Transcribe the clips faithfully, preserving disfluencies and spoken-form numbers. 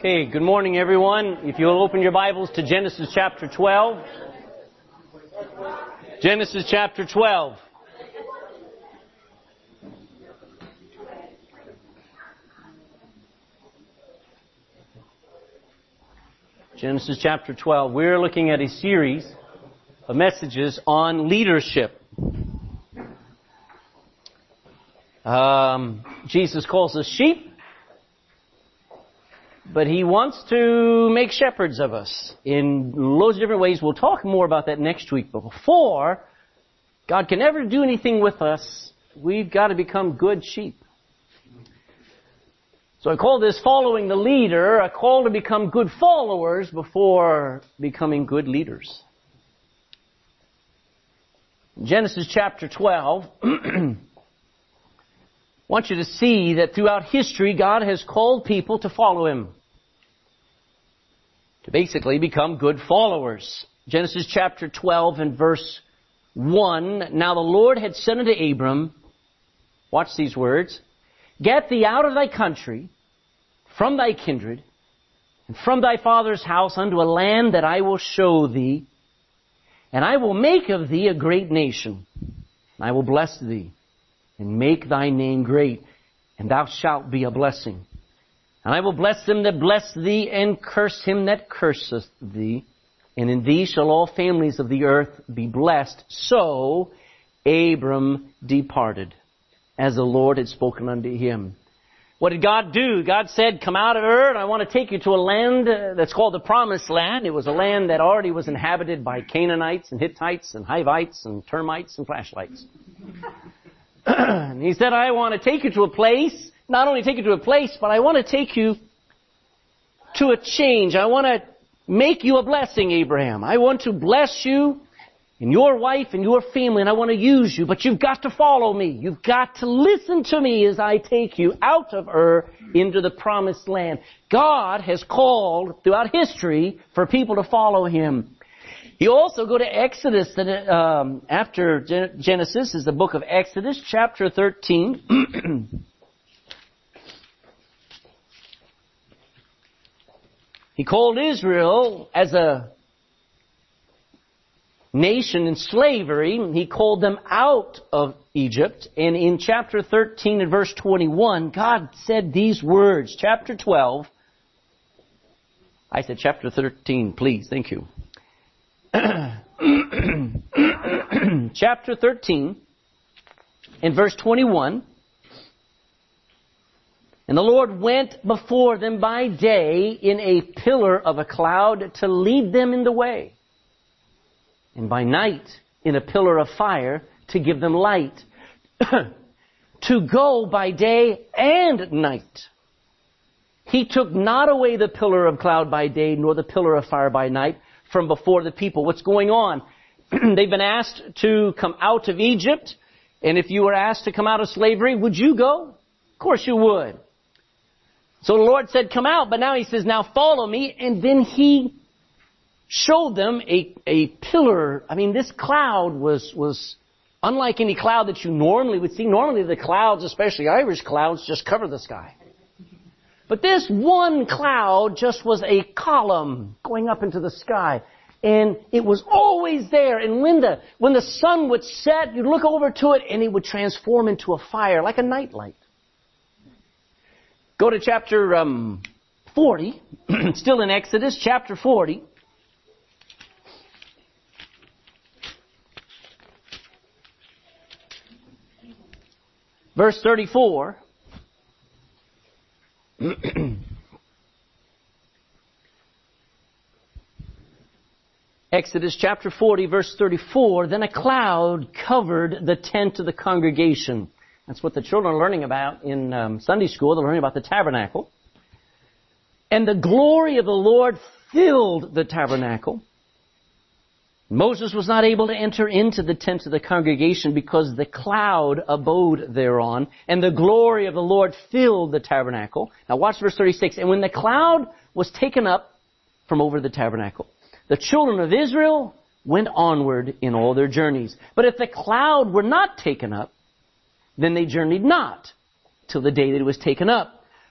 Okay, good morning everyone. If you'll open your Bibles to Genesis chapter twelve. Genesis chapter twelve. Genesis chapter twelve. We're looking at a series of messages on leadership. Um, Jesus calls us sheep, but He wants to make shepherds of us in loads of different ways. We'll talk more about that next week. But before God can ever do anything with us, we've got to become good sheep. So I call this following the leader, a call to become good followers before becoming good leaders. Genesis chapter twelve, I want you to see that throughout history, God has called people to follow Him, to basically become good followers. Genesis chapter twelve and verse one, Now the Lord had said unto Abram, watch these words, Get thee out of thy country, from thy kindred, and from thy father's house unto a land that I will show thee, and I will make of thee a great nation, and I will bless thee, and make thy name great, and thou shalt be a blessing. And I will bless them that bless thee, and curse him that curseth thee. And in thee shall all families of the earth be blessed. So Abram departed, as the Lord had spoken unto him. What did God do? God said, come out of Ur, and I want to take you to a land that's called the Promised Land. It was a land that already was inhabited by Canaanites and Hittites and Hivites and termites and flashlights. And He said, I want to take you to a place, not only take you to a place, but I want to take you to a change. I want to make you a blessing, Abraham. I want to bless you and your wife and your family, and I want to use you, but you've got to follow me. You've got to listen to me as I take you out of Ur into the Promised Land. God has called throughout history for people to follow Him. You also go to Exodus, um, after Genesis is the book of Exodus, chapter thirteen. He called Israel as a nation in slavery. He called them out of Egypt. And in chapter thirteen and verse twenty-one, God said these words. Chapter twelve. I said chapter thirteen, please. Thank you. Chapter thirteen and verse twenty-one. And the Lord went before them by day in a pillar of a cloud to lead them in the way, and by night in a pillar of fire to give them light, to go by day and night. He took not away the pillar of cloud by day, nor the pillar of fire by night from before the people. What's going on? They've been asked to come out of Egypt. And if you were asked to come out of slavery, would you go? Of course you would. So the Lord said, come out. But now He says, now follow me. And then He showed them a, a pillar. I mean, this cloud was, was unlike any cloud that you normally would see. Normally the clouds, especially Irish clouds, just cover the sky. But this one cloud just was a column going up into the sky. And it was always there. And when the, when the sun would set, you'd look over to it and it would transform into a fire, like a nightlight. Go to chapter um, forty, still in Exodus, chapter forty. Verse thirty-four. Exodus chapter forty, verse thirty-four, Then a cloud covered the tent of the congregation. That's what the children are learning about in um, Sunday school. They're learning about the tabernacle. And the glory of the Lord filled the tabernacle. Moses was not able to enter into the tent of the congregation because the cloud abode thereon, and the glory of the Lord filled the tabernacle. Now watch verse thirty-six. And when the cloud was taken up from over the tabernacle, the children of Israel went onward in all their journeys. But if the cloud were not taken up, then they journeyed not till the day that it was taken up.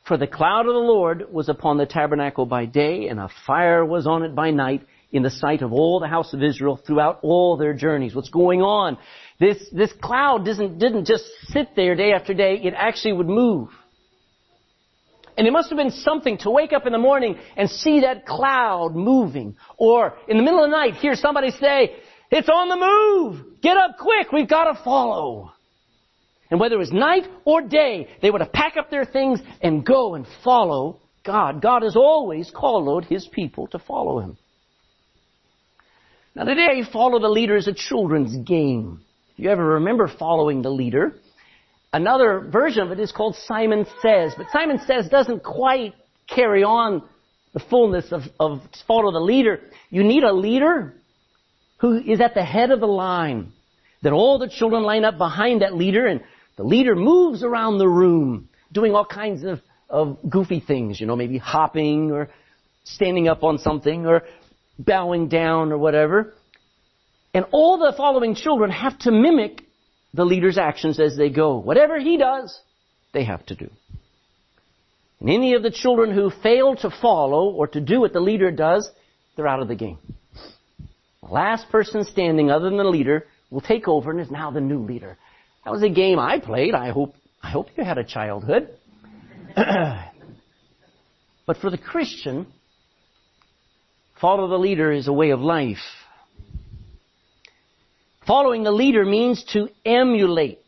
For the cloud of the Lord was upon the tabernacle by day, and a fire was on it by night, in the sight of all the house of Israel throughout all their journeys. What's going on? This, this cloud didn't, didn't just sit there day after day. It actually would move. And it must have been something to wake up in the morning and see that cloud moving. Or in the middle of the night, hear somebody say, "It's on the move! Get up quick! We've got to follow!" And whether it was night or day, they would have packed up their things and go and follow God. God has always called His people to follow Him. Now today, follow the leader is a children's game. If you ever remember following the leader, another version of it is called Simon Says. But Simon Says doesn't quite carry on the fullness of, of follow the leader. You need a leader who is at the head of the line. That all the children line up behind that leader, and the leader moves around the room doing all kinds of, of goofy things, you know, maybe hopping or standing up on something or bowing down or whatever. And all the following children have to mimic the leader's actions as they go. Whatever he does, they have to do. And any of the children who fail to follow or to do what the leader does, they're out of the game. The last person standing other than the leader will take over and is now the new leader. That was a game I played. I hope, I hope you had a childhood. But for the Christian, follow the leader is a way of life. Following the leader means to emulate,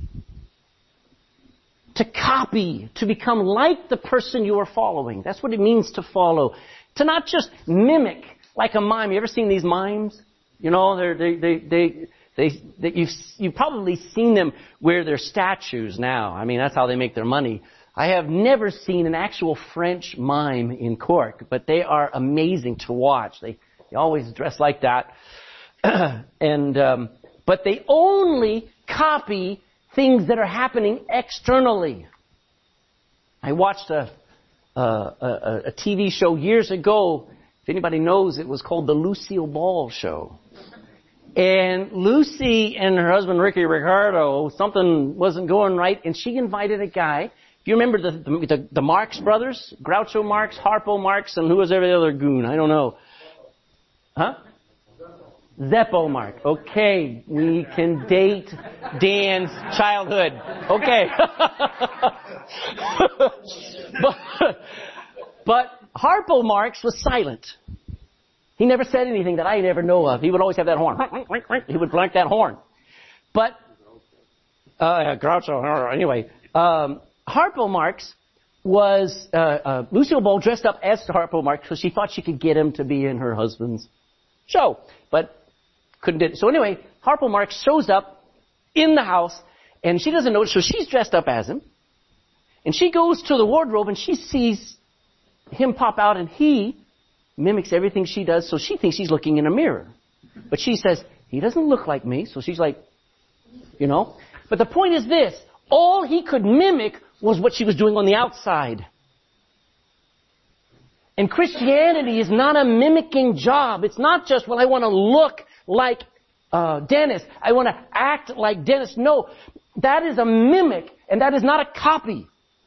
to copy, to become like the person you are following. That's what it means to follow. To not just mimic like a mime. You ever seen these mimes? You know, they're, they, they, they, they, they, you've, you've probably seen them where they're statues now. I mean, that's how they make their money. I have never seen an actual French mime in Cork, but they are amazing to watch. They, they always dress like that. and um, But they only copy things that are happening externally. I watched a, a, a, a T V show years ago. If anybody knows, it was called The Lucille Ball Show. And Lucy and her husband, Ricky Ricardo, something wasn't going right, and she invited a guy. Do you remember the, the, the Marx brothers? Groucho Marx, Harpo Marx, and who was every other goon? I don't know. Huh? Zeppo Marx. Okay, we can date Dan's childhood. Okay. but, but Harpo Marx was silent. He never said anything that I never know of. He would always have that horn. He would blank that horn. But, uh, Groucho, anyway, um, Harpo Marx was, uh, uh, Lucille Ball dressed up as Harpo Marx because she thought she could get him to be in her husband's show. But couldn't do it. So anyway, Harpo Marx shows up in the house and she doesn't know it, so she's dressed up as him. And she goes to the wardrobe and she sees him pop out and he mimics everything she does, so she thinks she's looking in a mirror. But she says, he doesn't look like me, so she's like, you know. But the point is this, all he could mimic was what she was doing on the outside. And Christianity is not a mimicking job. It's not just, well, I want to look like uh, Dennis. I want to act like Dennis. No, that is a mimic, and that is not a copy.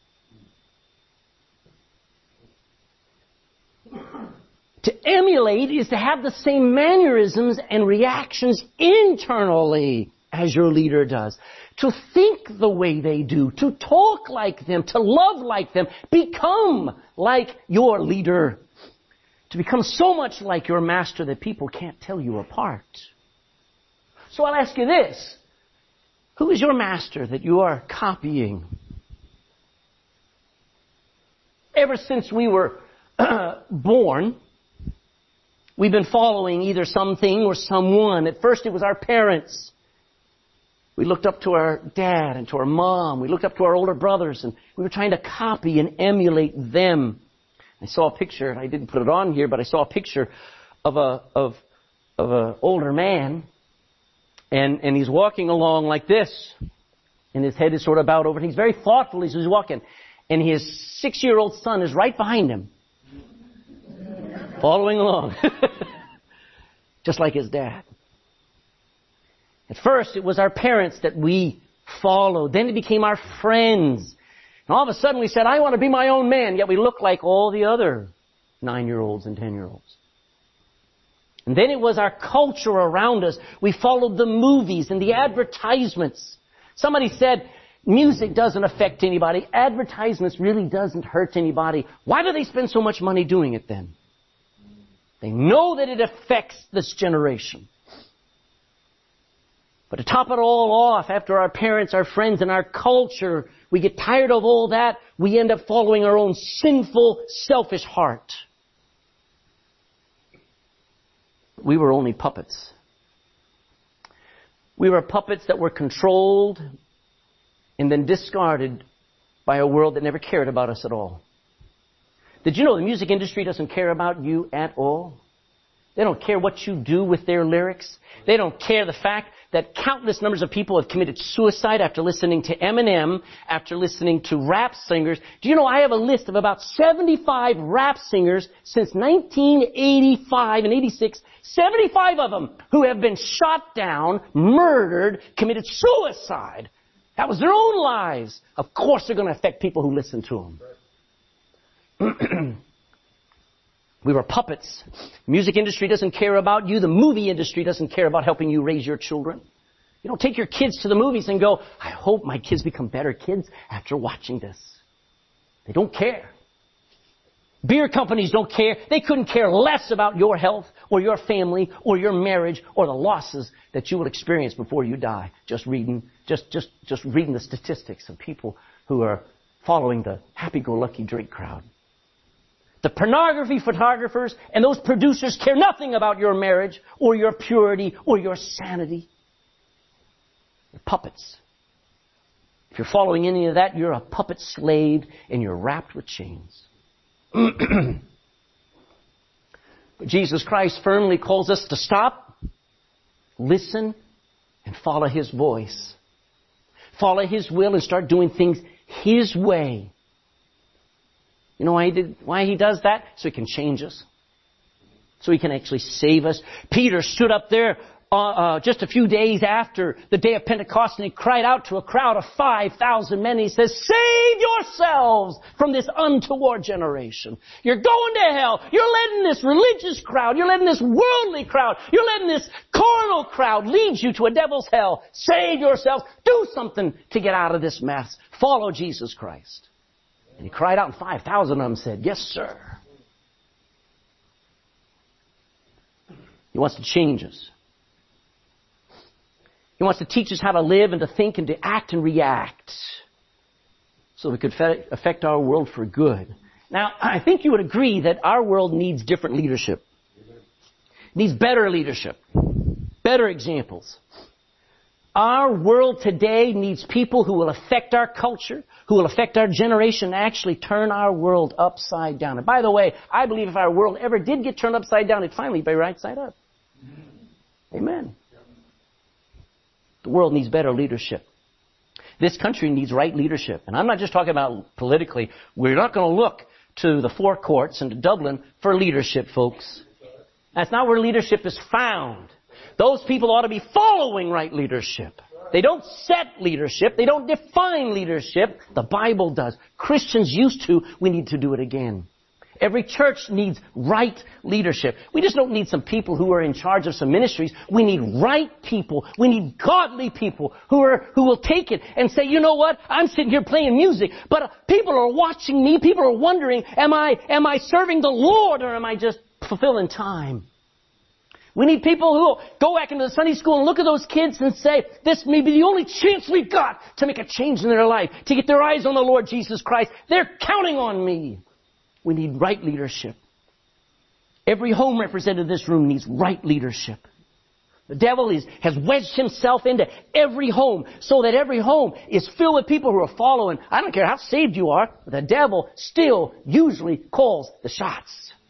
To emulate is to have the same mannerisms and reactions internally as your leader does. To think the way they do, to talk like them, to love like them, become like your leader. To become so much like your master that people can't tell you apart. So I'll ask you this. Who is your master that you are copying? Ever since we were born, we've been following either something or someone. At first it was our parents. We looked up to our dad and to our mom. We looked up to our older brothers and we were trying to copy and emulate them. I saw a picture, and I didn't put it on here, but I saw a picture of a, of, of an older man. And, and he's walking along like this. And his head is sort of bowed over. And he's very thoughtful as he's walking. And his six-year-old son is right behind him. Following along. Just like his dad. At first, it was our parents that we followed. Then it became our friends. And all of a sudden we said, I want to be my own man, yet we look like all the other nine-year-olds and ten-year-olds. And then it was our culture around us. We followed the movies and the advertisements. Somebody said, music doesn't affect anybody. Advertisements really doesn't hurt anybody. Why do they spend so much money doing it then? They know that it affects this generation. But to top it all off, after our parents, our friends, and our culture, we get tired of all that, we end up following our own sinful, selfish heart. We were only puppets. We were puppets that were controlled and then discarded by a world that never cared about us at all. Did you know the music industry doesn't care about you at all? They don't care what you do with their lyrics. They don't care the fact that countless numbers of people have committed suicide after listening to Eminem, after listening to rap singers. Do you know I have a list of about seventy-five rap singers since nineteen eighty-five and eighty-six, seventy-five of them who have been shot down, murdered, committed suicide. That was their own lives. Of course they're going to affect people who listen to them. We were puppets. The music industry doesn't care about you. The movie industry doesn't care about helping you raise your children. You don't take your kids to the movies and go, I hope my kids become better kids after watching this. They don't care. Beer companies don't care. They couldn't care less about your health or your family or your marriage or the losses that you will experience before you die. Just reading, just, just, just reading the statistics of people who are following the happy-go-lucky drink crowd. The pornography photographers and those producers care nothing about your marriage or your purity or your sanity. They're puppets. If you're following any of that, you're a puppet slave and you're wrapped with chains. But Jesus Christ firmly calls us to stop, listen, and follow His voice. Follow His will and start doing things His way. You know why he did, why he does that? So He can change us. So He can actually save us. Peter stood up there uh, uh, just a few days after the day of Pentecost and he cried out to a crowd of five thousand men. He says, save yourselves from this untoward generation. You're going to hell. You're letting this religious crowd, you're letting this worldly crowd, you're letting this carnal crowd lead you to a devil's hell. Save yourselves. Do something to get out of this mess. Follow Jesus Christ. And he cried out and five thousand of them said, yes, sir. He wants to change us. He wants to teach us how to live and to think and to act and react so we could affect our world for good. Now, I think you would agree that our world needs different leadership. It needs better leadership. Better examples. Our world today needs people who will affect our culture, who will affect our generation, and actually turn our world upside down. And by the way, I believe if our world ever did get turned upside down, it'd finally be right side up. Amen. The world needs better leadership. This country needs right leadership. And I'm not just talking about politically. We're not going to look to the forecourts and to Dublin for leadership, folks. That's not where leadership is found. Those people ought to be following right leadership. They don't set leadership. They don't define leadership. The Bible does. Christians used to. We need to do it again. Every church needs right leadership. We just don't need some people who are in charge of some ministries. We need right people. We need godly people who are who will take it and say, you know what? I'm sitting here playing music, but uh, people are watching me. People are wondering, am I am I serving the Lord or am I just fulfilling time? We need people who will go back into the Sunday school and look at those kids and say, this may be the only chance we've got to make a change in their life, to get their eyes on the Lord Jesus Christ. They're counting on me. We need right leadership. Every home represented in this room needs right leadership. The devil is, has wedged himself into every home so that every home is filled with people who are following. I don't care how saved you are, the devil still usually calls the shots.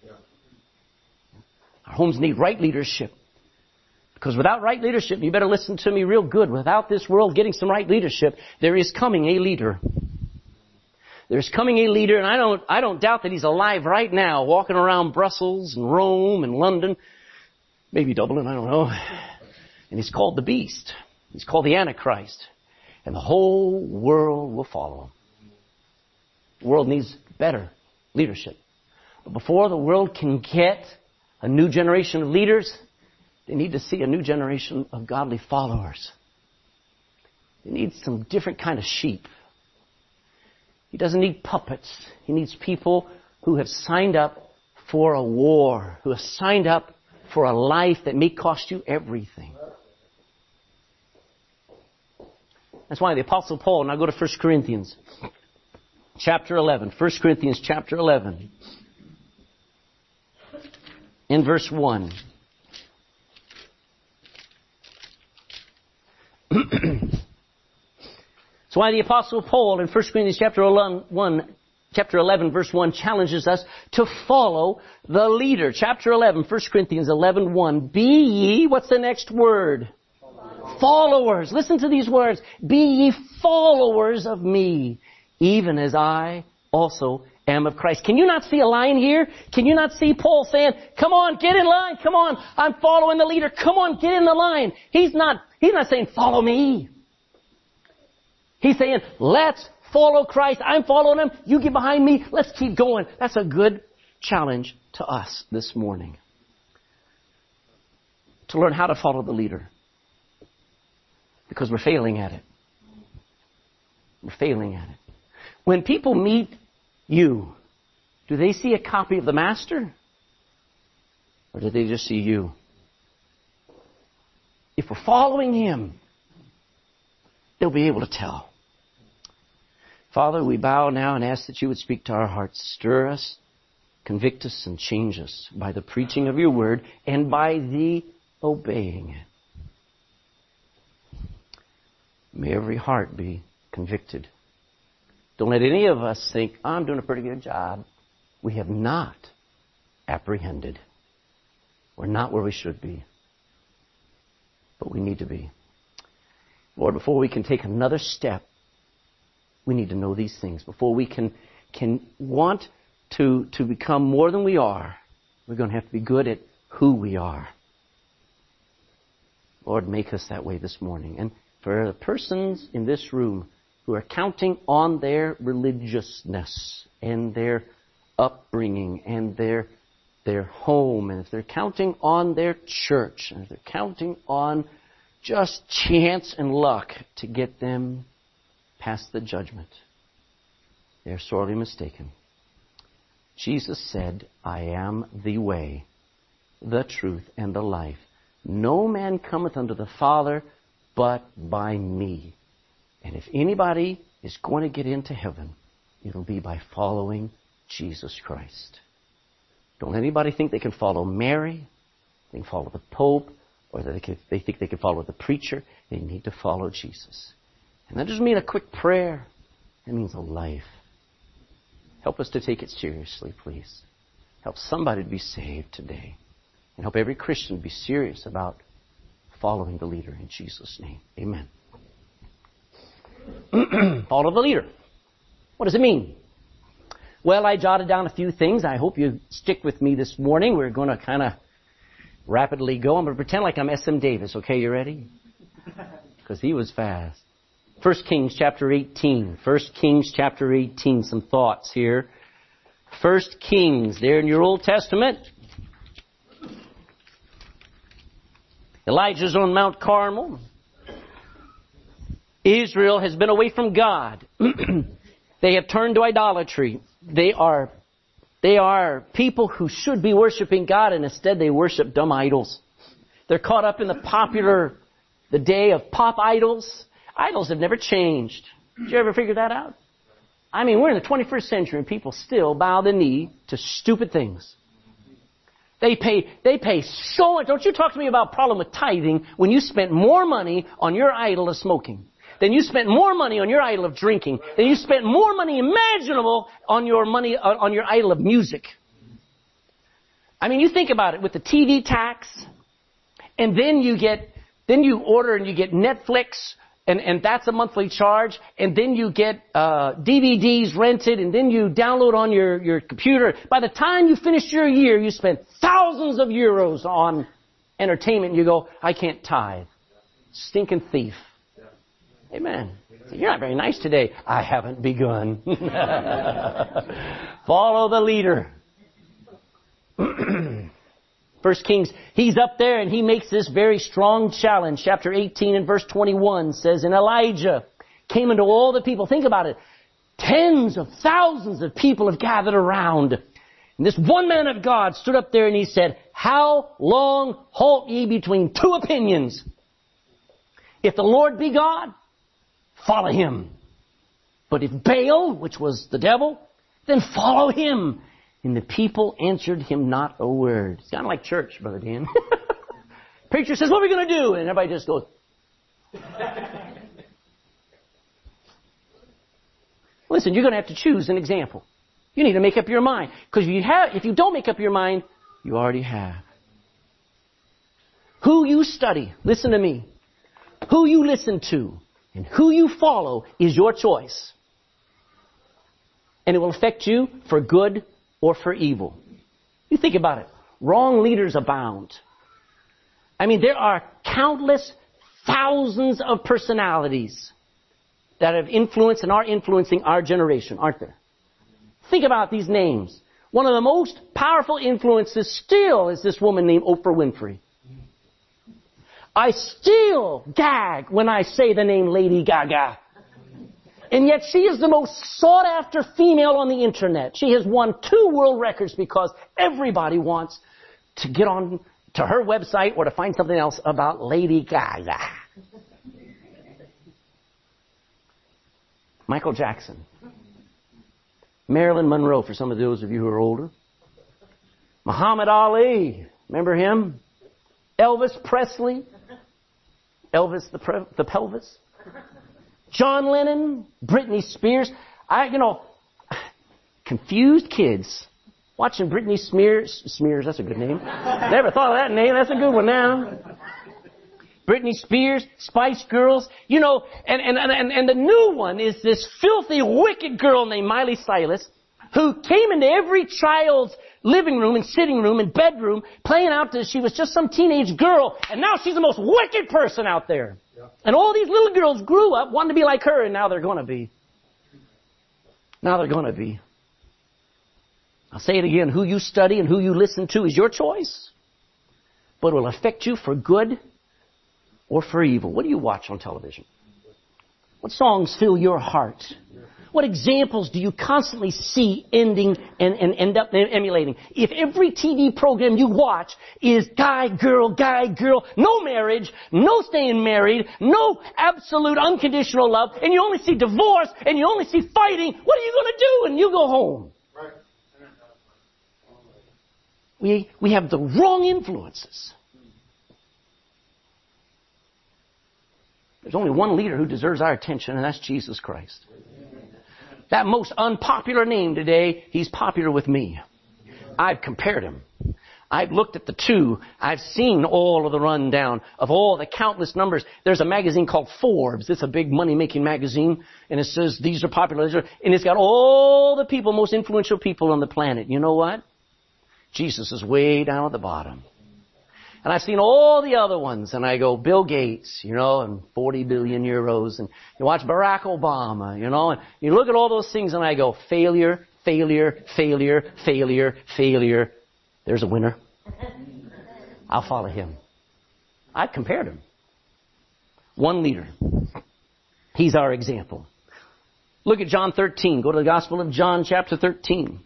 Our homes need right leadership. Because without right leadership, you better listen to me real good, without this world getting some right leadership, there is coming a leader. There's coming a leader, and I don't, I don't doubt that he's alive right now, walking around Brussels and Rome and London, maybe Dublin, I don't know. And he's called the Beast. He's called the Antichrist. And the whole world will follow him. The world needs better leadership. But before the world can get a new generation of leaders, they need to see a new generation of godly followers. They need some different kind of sheep. He doesn't need puppets. He needs people who have signed up for a war, who have signed up for a life that may cost you everything. That's why the Apostle Paul, now go to First Corinthians chapter eleven. First Corinthians chapter eleven. In verse one. That's why the Apostle Paul in First Corinthians chapter eleven, chapter eleven, verse one challenges us to follow the leader. Chapter eleven, First Corinthians eleven, one. Be ye, what's the next word? Followers. Followers. Listen to these words. Be ye followers of me, even as I also am of Christ. Can you not see a line here? Can you not see Paul saying, come on, get in line. Come on, I'm following the leader. Come on, get in the line. He's not, he's not saying, follow me. He's saying, let's follow Christ. I'm following him. You get behind me. Let's keep going. That's a good challenge to us this morning. To learn how to follow the leader. Because we're failing at it. We're failing at it. When people meet you, do they see a copy of the Master? Or do they just see you? If we're following him, they'll be able to tell. Father, we bow now and ask that you would speak to our hearts. Stir us, convict us, and change us by the preaching of your word and by the obeying it. May every heart be convicted. Don't let any of us think, I'm doing a pretty good job. We have not apprehended. We're not where we should be. But we need to be. Lord, before we can take another step, we need to know these things. Before we can can want to, to become more than we are, we're going to have to be good at who we are. Lord, make us that way this morning. And for the persons in this room who are counting on their religiousness and their upbringing and their their home, and if they're counting on their church, and if they're counting on just chance and luck to get them past the judgment, they're sorely mistaken. Jesus said, I am the way, the truth, and the life. No man cometh unto the Father but by me. And if anybody is going to get into heaven, it'll be by following Jesus Christ. Don't let anybody think they can follow Mary, they can follow the Pope, or that they, can, they think they can follow the preacher. They need to follow Jesus. And that doesn't mean a quick prayer. It means a life. Help us to take it seriously, please. Help somebody to be saved today. And help every Christian be serious about following the leader in Jesus' name. Amen. Follow the leader. What does it mean? Well, I jotted down a few things. I hope you stick with me this morning. We're going to kind of rapidly go. I'm going to pretend like I'm S M Davis. Okay, you ready? Because he was fast. First Kings chapter eighteen. First Kings chapter eighteen. Some thoughts here. First Kings, there in your Old Testament. Elijah's on Mount Carmel. Israel has been away from God. They have turned to idolatry. They are, they are people who should be worshiping God, and instead they worship dumb idols. They're caught up in the popular, the day of pop idols. Idols have never changed. Did you ever figure that out? I mean, we're in the twenty-first century and people still bow the knee to stupid things. They pay, they pay so much. Don't you talk to me about problem with tithing when you spent more money on your idol of smoking. Then you spent more money on your idol of drinking. Then you spent more money imaginable on your money, on your idol of music. I mean, you think about it with the T V tax, and then you get, then you order and you get Netflix, and, and that's a monthly charge, and then you get uh, D V Ds rented, and then you download on your, your computer. By the time you finish your year, you spent thousands of euros on entertainment, and you go, I can't tithe. Stinking thief. Amen. You're not very nice today. I haven't begun. Follow the leader. First Kings, he's up there and he makes this very strong challenge. Chapter eighteen and verse twenty-one says, and Elijah came unto all the people. Think about it. Tens of thousands of people have gathered around. And this one man of God stood up there and he said, how long halt ye between two opinions? If the Lord be God, follow him. But if Baal, which was the devil, then follow him. And the people answered him not a word. It's kind of like church, Brother Dan. Preacher says, what are we going to do? And everybody just goes. Listen, you're going to have to choose an example. You need to make up your mind. Because if you have, if you don't make up your mind, you already have. Who you study, listen to me. Who you listen to and who you follow is your choice. And it will affect you for good or for evil. You think about it. Wrong leaders abound. I mean, there are countless thousands of personalities that have influenced and are influencing our generation, aren't there? Think about these names. One of the most powerful influences still is this woman named Oprah Winfrey. I still gag when I say the name Lady Gaga. And yet she is the most sought after female on the internet. She has won two world records because everybody wants to get on to her website or to find something else about Lady Gaga. Michael Jackson. Marilyn Monroe, for some of those of you who are older. Muhammad Ali. Remember him? Elvis Presley. Elvis the, pre- the pelvis. John Lennon, Britney Spears. I, you know, confused kids watching Britney Smears. Smears, that's a good name. Never thought of that name. That's a good one now. Britney Spears, Spice Girls, you know, and, and, and, and the new one is this filthy, wicked girl named Miley Cyrus who came into every child's living room and sitting room and bedroom playing out that she was just some teenage girl, and now she's the most wicked person out there. Yeah. And all these little girls grew up wanting to be like her, and now they're going to be. Now they're going to be. I'll say it again. Who you study and who you listen to is your choice, but it will affect you for good or for evil. What do you watch on television? What songs fill your heart? What examples do you constantly see ending and, and end up emulating? If every T V program you watch is guy, girl, guy, girl, no marriage, no staying married, no absolute unconditional love, and you only see divorce, and you only see fighting, what are you going to do when you go home? We, we have the wrong influences. There's only one leader who deserves our attention, and that's Jesus Christ. That most unpopular name today, he's popular with me. I've compared him. I've looked at the two. I've seen all of the rundown of all the countless numbers. There's a magazine called Forbes. It's a big money-making magazine. And it says these are popular. These are, and it's got all the people, most influential people on the planet. You know what? Jesus is way down at the bottom. And I've seen all the other ones, and I go, Bill Gates, you know, and forty billion euros, and you watch Barack Obama, you know, and you look at all those things, and I go, failure, failure, failure, failure, failure. There's a winner. I'll follow him. I've compared him. One leader. He's our example. Look at John thirteen. Go to the Gospel of John, chapter thirteen.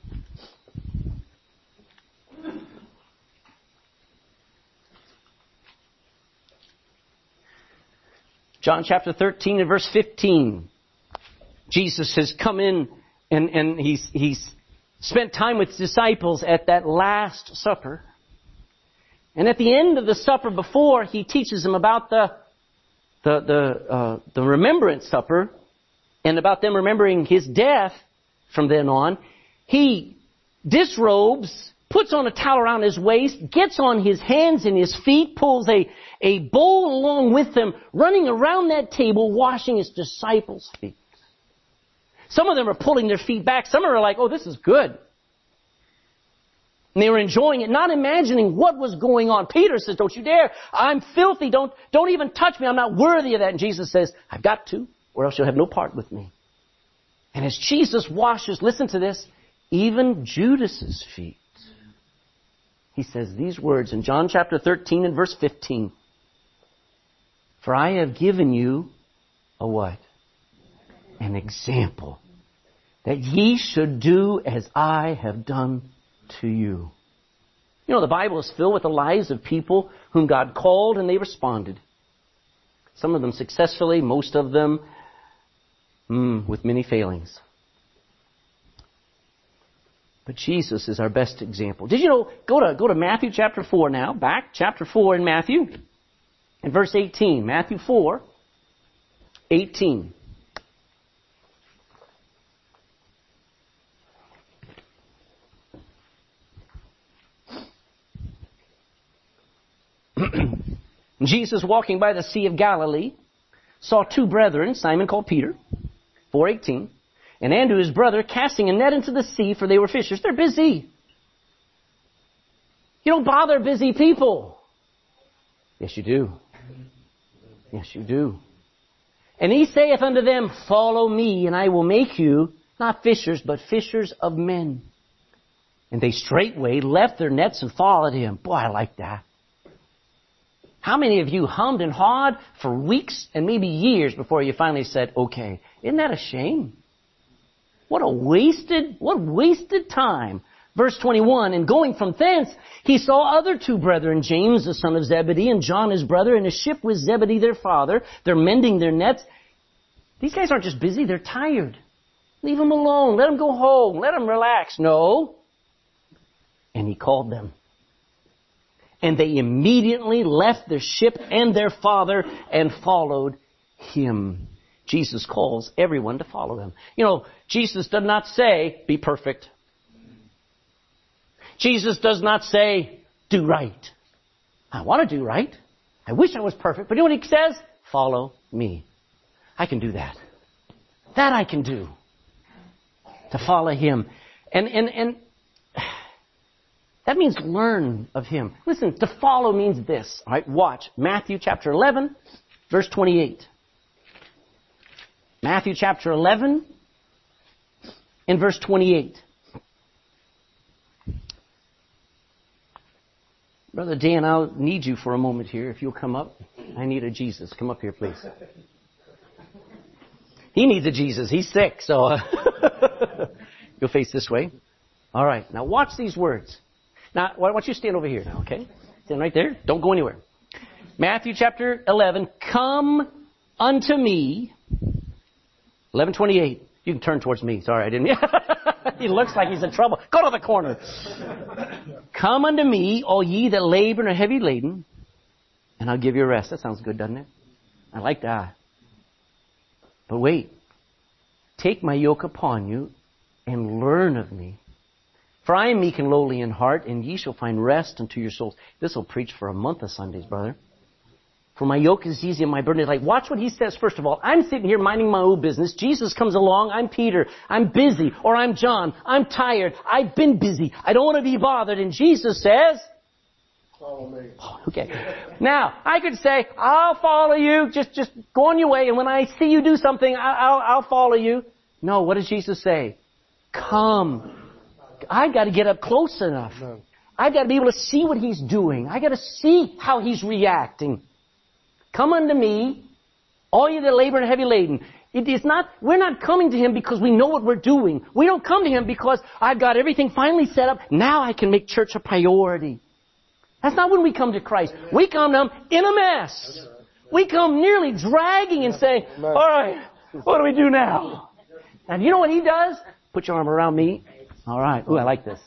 John chapter thirteen and verse fifteen. Jesus has come in and, and he's, he's spent time with his disciples at that Last Supper. And at the end of the supper before, he teaches them about the, the, the, uh, the remembrance supper and about them remembering his death from then on. He disrobes, puts on a towel around his waist, gets on his hands and his feet, pulls a, a bowl along with him, running around that table, washing his disciples' feet. Some of them are pulling their feet back. Some are like, oh, this is good. And they were enjoying it, not imagining what was going on. Peter says, don't you dare. I'm filthy. Don't, don't even touch me. I'm not worthy of that. And Jesus says, I've got to. or else you'll have no part with me. And as Jesus washes, listen to this, even Judas's feet, he says these words in John chapter thirteen and verse fifteen. For I have given you a what? An example, that ye should do as I have done to you. You know, the Bible is filled with the lives of people whom God called and they responded. Some of them successfully, most of them mm, with many failings. But Jesus is our best example. Did you know, go to, go to Matthew chapter four now, back, chapter four in Matthew, and verse eighteen. Matthew four, eighteen. Jesus, walking by the Sea of Galilee, saw two brethren, Simon called Peter, four eighteen, and Andrew his brother, casting a net into the sea, for they were fishers. They're busy. You don't bother busy people. Yes, you do. Yes, you do. And he saith unto them, follow me, and I will make you, not fishers, but fishers of men. And they straightway left their nets and followed him. Boy, I like that. How many of you hummed and hawed for weeks and maybe years before you finally said, okay? Isn't that a shame? What a wasted, what wasted time. Verse twenty-one, and going from thence, he saw other two brethren, James the son of Zebedee and John his brother, in a ship with Zebedee their father. They're mending their nets. These guys aren't just busy, they're tired. Leave them alone. Let them go home. Let them relax. No. And he called them. And they immediately left their ship and their father and followed him. Jesus calls everyone to follow him. You know, Jesus does not say, be perfect. Jesus does not say, do right. I want to do right. I wish I was perfect. But you know what he says? Follow me. I can do that. That I can do. To follow him. And, and, and, that means learn of him. Listen, to follow means this. All right, watch. Matthew chapter eleven, verse twenty-eight. Matthew chapter eleven and verse twenty-eight. Brother Dan, I'll need you for a moment here. If you'll come up. I need a Jesus. Come up here, please. He needs a Jesus. He's sick, so uh, you'll face this way. All right, now watch these words. Now, why don't you stand over here now, okay? Stand right there. Don't go anywhere. Matthew chapter eleven, come unto me. eleven twenty-eight. You can turn towards me. Sorry, I didn't. He looks like he's in trouble. Go to the corner. Come unto me, all ye that labor and are heavy laden, and I'll give you rest. That sounds good, doesn't it? I like that. But wait. Take my yoke upon you and learn of me. For I am meek and lowly in heart, and ye shall find rest unto your souls. This will preach for a month of Sundays, brother. For my yoke is easy and my burden is light. Watch what he says first of all. I'm sitting here minding my own business. Jesus comes along. I'm Peter. I'm busy. Or I'm John. I'm tired. I've been busy. I don't want to be bothered. And Jesus says, follow me. Okay. Now, I could say, I'll follow you. Just, just go on your way. And when I see you do something, I'll, I'll follow you. No, what does Jesus say? Come. I've got to get up close enough. No. I've got to be able to see what he's doing. I've got to see how he's reacting. Come unto me, all you that labor and are heavy laden. It is not, we're not coming to him because we know what we're doing. We don't come to him because I've got everything finally set up. Now I can make church a priority. That's not when we come to Christ. We come to him in a mess. We come nearly dragging and saying, all right, what do we do now? And you know what he does? Put your arm around me. All right. Ooh, I like this.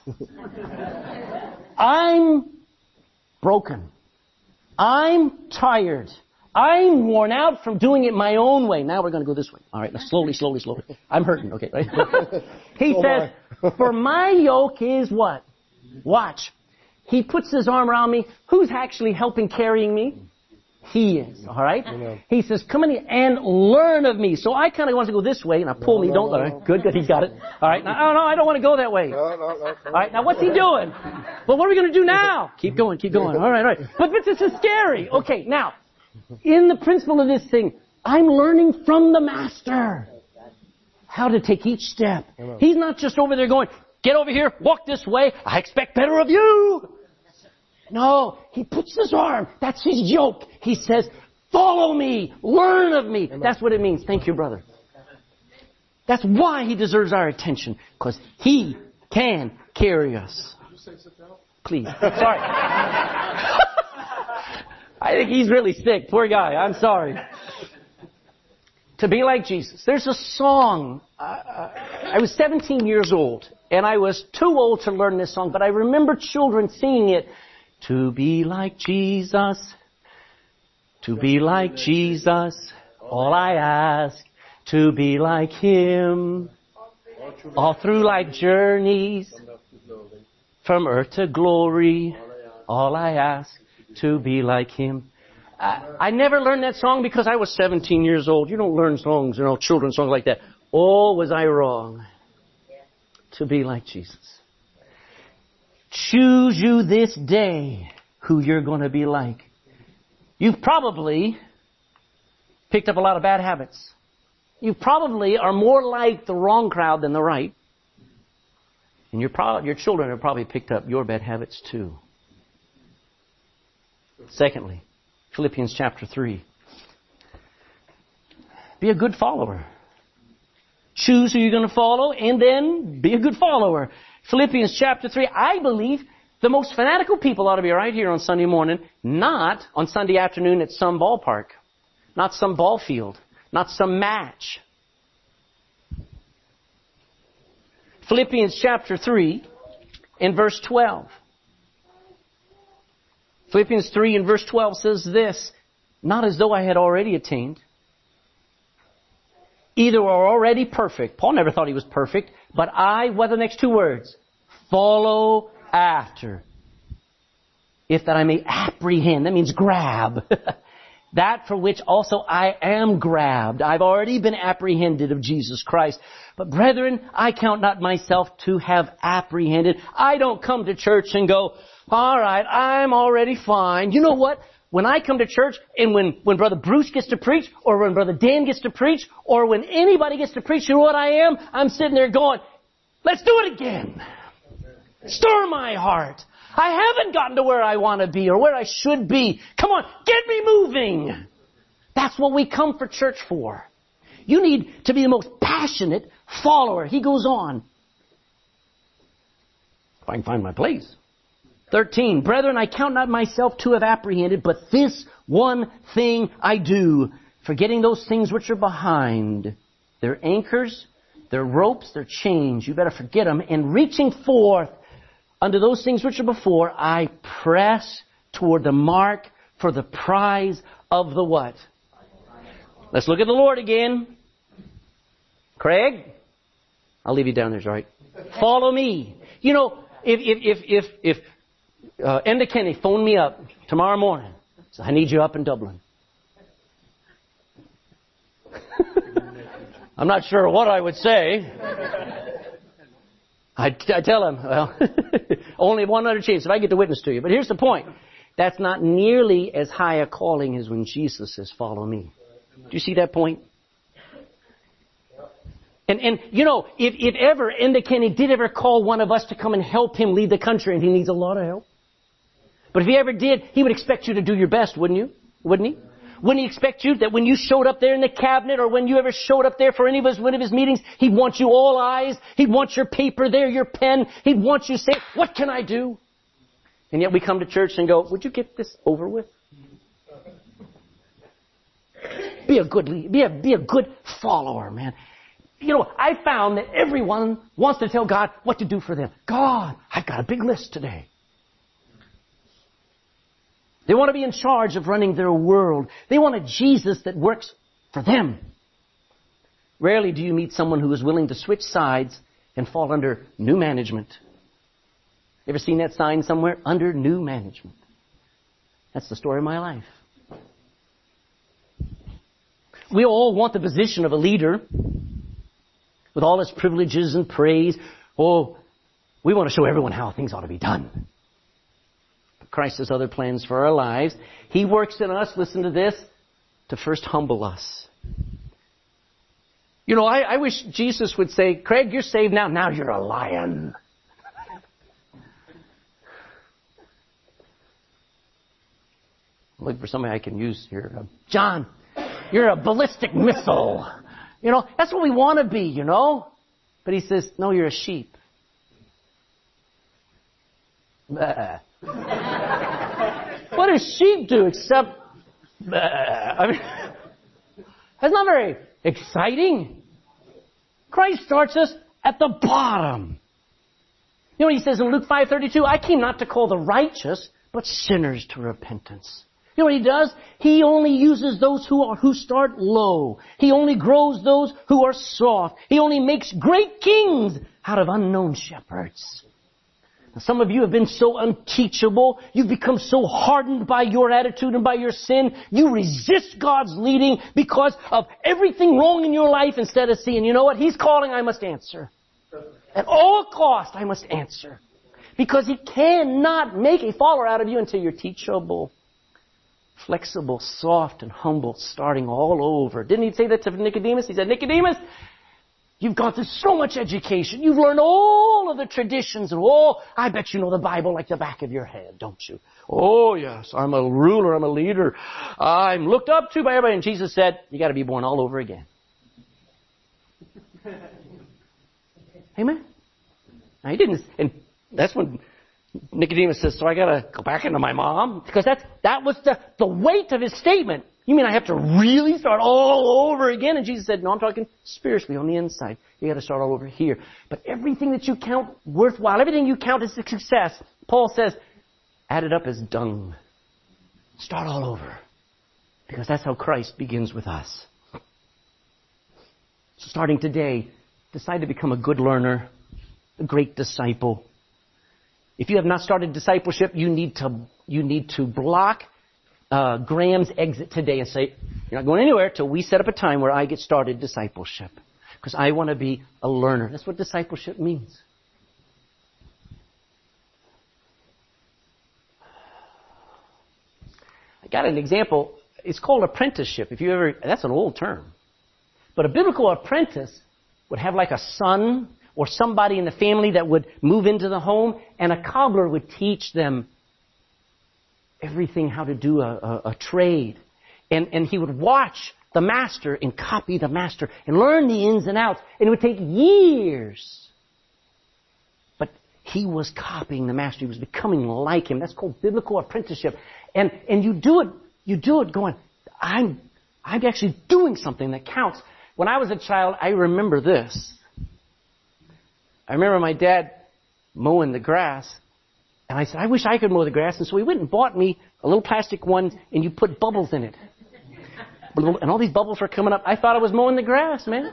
I'm broken. I'm tired. I'm worn out from doing it my own way. Now we're going to go this way. All right. Now slowly, slowly, slowly. I'm hurting. Okay. Right? He oh says, my. For my yoke is what? Watch. He puts his arm around me. Who's actually helping carrying me? He is. All right? Amen. He says, come in and learn of me. So I kind of want to go this way, and I pull no, me. No, don't no, learn. No. Good, good. He's got it. All right. Now, oh, no, I don't want to go that way. No, no, no, no. All right. Now, what's he doing? Well, what are we going to do now? Keep going, keep going. All right, all right. But, but this is scary. Okay, now, in the principle of this thing, I'm learning from the Master how to take each step. He's not just over there going, get over here, walk this way, I expect better of you. No, He puts His arm. That's His yoke. He says, follow me, learn of me. That's what it means. Thank you, brother. That's why He deserves our attention, because He can carry us. Please. Sorry. I think he's really sick. Poor guy. I'm sorry. To be like Jesus. There's a song. Uh, I was seventeen years old, and I was too old to learn this song, but I remember children singing it. To be like Jesus, to be like Jesus, all I ask, to be like Him. All through life journeys, from earth to glory, all I ask, to be like Him. I, I never learned that song because I was seventeen years old. You don't learn songs, you know, children's songs like that. Oh, was I wrong to be like Jesus. Choose you this day who you're going to be like. You've probably picked up a lot of bad habits. You probably are more like the wrong crowd than the right. And your, pro- your children have probably picked up your bad habits too. Secondly, Philippians chapter three. Be a good follower. Choose who you're going to follow and then be a good follower. Philippians chapter three. I believe the most fanatical people ought to be right here on Sunday morning, not on Sunday afternoon at some ballpark, not some ball field, not some match. Philippians chapter three and verse twelve. Philippians three and verse twelve says this, not as though I had already attained, either are already perfect. Paul never thought he was perfect, but I, what are the next two words? Follow after. If that I may apprehend, that means grab. That for which also I am grabbed. I've already been apprehended of Jesus Christ. But brethren, I count not myself to have apprehended. I don't come to church and go, all right, I'm already fine. You know what? When I come to church and when, when Brother Bruce gets to preach or when Brother Dan gets to preach or when anybody gets to preach, you know what I am? I'm sitting there going, let's do it again. Stir my heart. I haven't gotten to where I want to be or where I should be. Come on, get me moving. That's what we come for church for. You need to be the most passionate follower. He goes on. If I can find my place. thirteen. Brethren, I count not myself to have apprehended, but this one thing I do, forgetting those things which are behind. Their anchors, their ropes, their chains. You better forget them. And reaching forth unto those things which are before, I press toward the mark for the prize of the what? Let's look at the Lord again. Craig, I'll leave you down there, it's all right. Follow me. You know, if if if if, if uh, Enda Kenny phoned me up tomorrow morning, so I need you up in Dublin. I'm not sure what I would say. I, I tell him, well, only one other chance if I get to witness to you. But here's the point. That's not nearly as high a calling as when Jesus says, follow me. Do you see that point? And, and you know, if, if ever Enda Kenny did ever call one of us to come and help him lead the country, and he needs a lot of help. But if he ever did, he would expect you to do your best, wouldn't you? Wouldn't he? Wouldn't he expect you that when you showed up there in the cabinet or when you ever showed up there for any of his, one of his meetings, he'd want you all eyes. He'd want your paper there, your pen. He'd want you to say, what can I do? And yet we come to church and go, would you get this over with? Be a good lead, be a, be a good follower, man. You know, I found that everyone wants to tell God what to do for them. God, I've got a big list today. They want to be in charge of running their world. They want a Jesus that works for them. Rarely do you meet someone who is willing to switch sides and fall under new management. Ever seen that sign somewhere? Under new management. That's the story of my life. We all want the position of a leader with all its privileges and praise. Oh, we want to show everyone how things ought to be done. Christ has other plans for our lives. He works in us, listen to this, to first humble us. You know, I, I wish Jesus would say, Craig, you're saved now. Now you're a lion. I'm looking for somebody I can use here. John, you're a ballistic missile. You know, that's what we want to be, you know. But he says, no, you're a sheep. What does sheep do except... I mean, that's not very exciting. Christ starts us at the bottom. You know what he says in Luke five thirty-two? I came not to call the righteous, but sinners to repentance. You know what he does? He only uses those who are, who start low. He only grows those who are soft. He only makes great kings out of unknown shepherds. Now, some of you have been so unteachable. You've become so hardened by your attitude and by your sin. You resist God's leading because of everything wrong in your life instead of seeing, you know what? He's calling, I must answer. At all cost, I must answer. Because He cannot make a follower out of you until you're teachable, flexible, soft, and humble, starting all over. Didn't He say that to Nicodemus? He said, Nicodemus, you've gone through so much education. You've learned all of the traditions and all. I bet you know the Bible like the back of your head, don't you? Oh, yes. I'm a ruler. I'm a leader. I'm looked up to by everybody. And Jesus said, you got to be born all over again. Amen? Now, He didn't. And that's when Nicodemus says, so I got to go back into my mom? Because that's, that was the, the weight of his statement. You mean I have to really start all over again? And Jesus said, no, I'm talking spiritually on the inside. You got to start all over here. But everything that you count worthwhile, everything you count as a success, Paul says, add it up as dung. Start all over. Because that's how Christ begins with us. So starting today, decide to become a good learner, a great disciple. If you have not started discipleship, you need to, you need to block Uh, Graham's exit today and say, you're not going anywhere till we set up a time where I get started discipleship. Because I want to be a learner. That's what discipleship means. I got an example. It's called apprenticeship. If you ever, that's an old term. But a biblical apprentice would have like a son or somebody in the family that would move into the home, and a cobbler would teach them everything, how to do a, a, a trade. And, and he would watch the master and copy the master and learn the ins and outs. And it would take years. But he was copying the master. He was becoming like him. That's called biblical apprenticeship. And, and you do it, you do it going, I'm, I'm actually doing something that counts. When I was a child, I remember this. I remember my dad mowing the grass. And I said, I wish I could mow the grass. And so he went and bought me a little plastic one, and you put bubbles in it. And all these bubbles were coming up. I thought I was mowing the grass, man.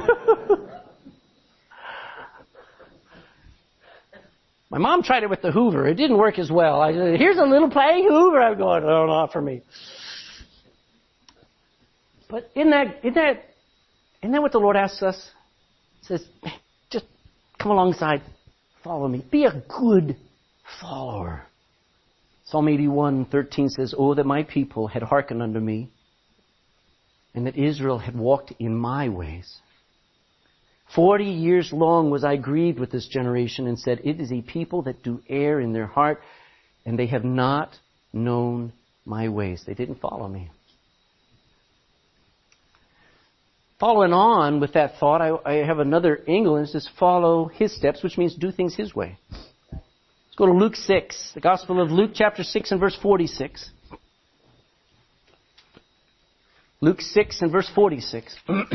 My mom tried it with the Hoover. It didn't work as well. I said, here's a little playing Hoover. I'm going, oh, not for me. But isn't that, isn't that, isn't that what the Lord asks us? He says, just come alongside. Follow me. Be a good follower. Psalm eighty-one thirteen says, oh, that my people had hearkened unto me, and that Israel had walked in my ways. Forty years long was I grieved with this generation, and said, it is a people that do err in their heart, and they have not known my ways. They didn't follow me. Following on with that thought, I, I have another angle, and it says, follow His steps, which means do things His way. Let's go to Luke six, the Gospel of Luke chapter six and verse forty-six. Luke six and verse forty-six.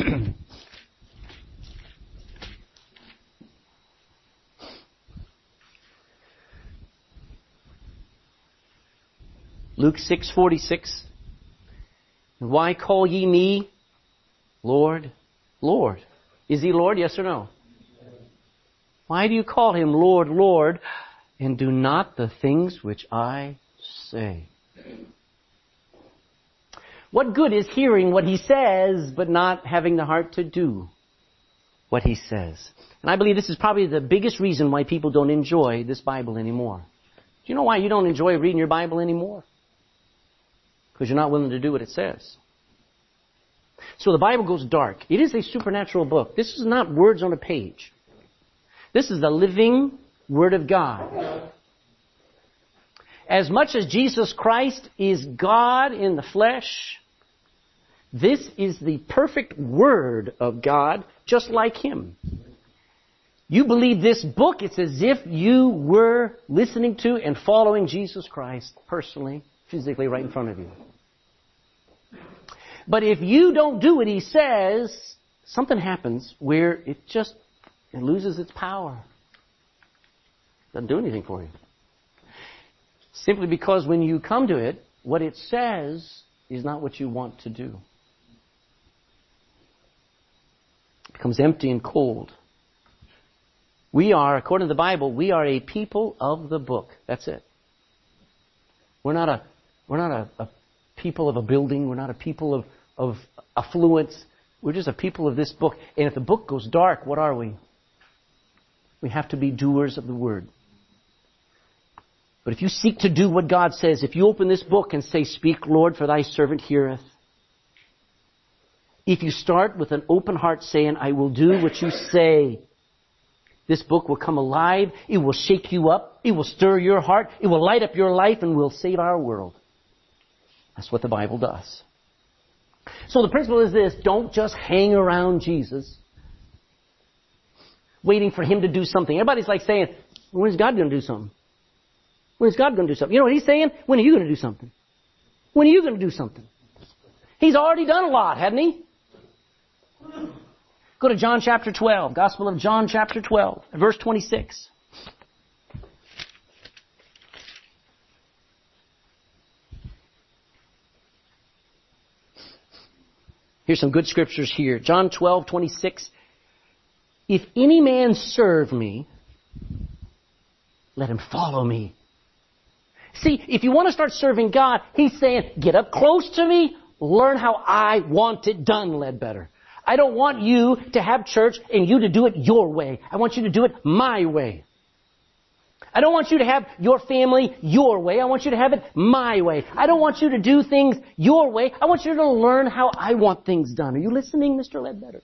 Luke six forty-six. Why call ye me Lord, Lord? Is He Lord, yes or no? Why do you call Him Lord, Lord, and do not the things which I say? What good is hearing what He says, but not having the heart to do what He says? And I believe this is probably the biggest reason why people don't enjoy this Bible anymore. Do you know why you don't enjoy reading your Bible anymore? Because you're not willing to do what it says. So the Bible goes dark. It is a supernatural book. This is not words on a page. This is the living Word of God. As much as Jesus Christ is God in the flesh, this is the perfect Word of God, just like Him. You believe this book, it's as if you were listening to and following Jesus Christ personally, physically right in front of you. But if you don't do what He says, something happens where it just it loses its power. Doesn't do anything for you. Simply because when you come to it, what it says is not what you want to do. It becomes empty and cold. We are, according to the Bible, we are a people of the book. That's it. We're not a we're not a, a people of a building. We're not a people of, of affluence. We're just a people of this book. And if the book goes dark, what are we? We have to be doers of the Word. But if you seek to do what God says, if you open this book and say, "Speak, Lord, for thy servant heareth." If you start with an open heart saying, "I will do what you say," this book will come alive. It will shake you up. It will stir your heart. It will light up your life and will save our world. That's what the Bible does. So the principle is this: don't just hang around Jesus waiting for Him to do something. Everybody's like saying, "When is God going to do something? When is God going to do something?" You know what He's saying? When are you going to do something? When are you going to do something? He's already done a lot, hasn't He? Go to John chapter twelve. Gospel of John chapter twelve, verse twenty-six. Here's some good scriptures here. John twelve, twenty-six. If any man serve me, let him follow me. See, if you want to start serving God, He's saying, get up close to me, learn how I want it done, Ledbetter. I don't want you to have church and you to do it your way. I want you to do it my way. I don't want you to have your family your way. I want you to have it my way. I don't want you to do things your way. I want you to learn how I want things done. Are you listening, Mister Ledbetter?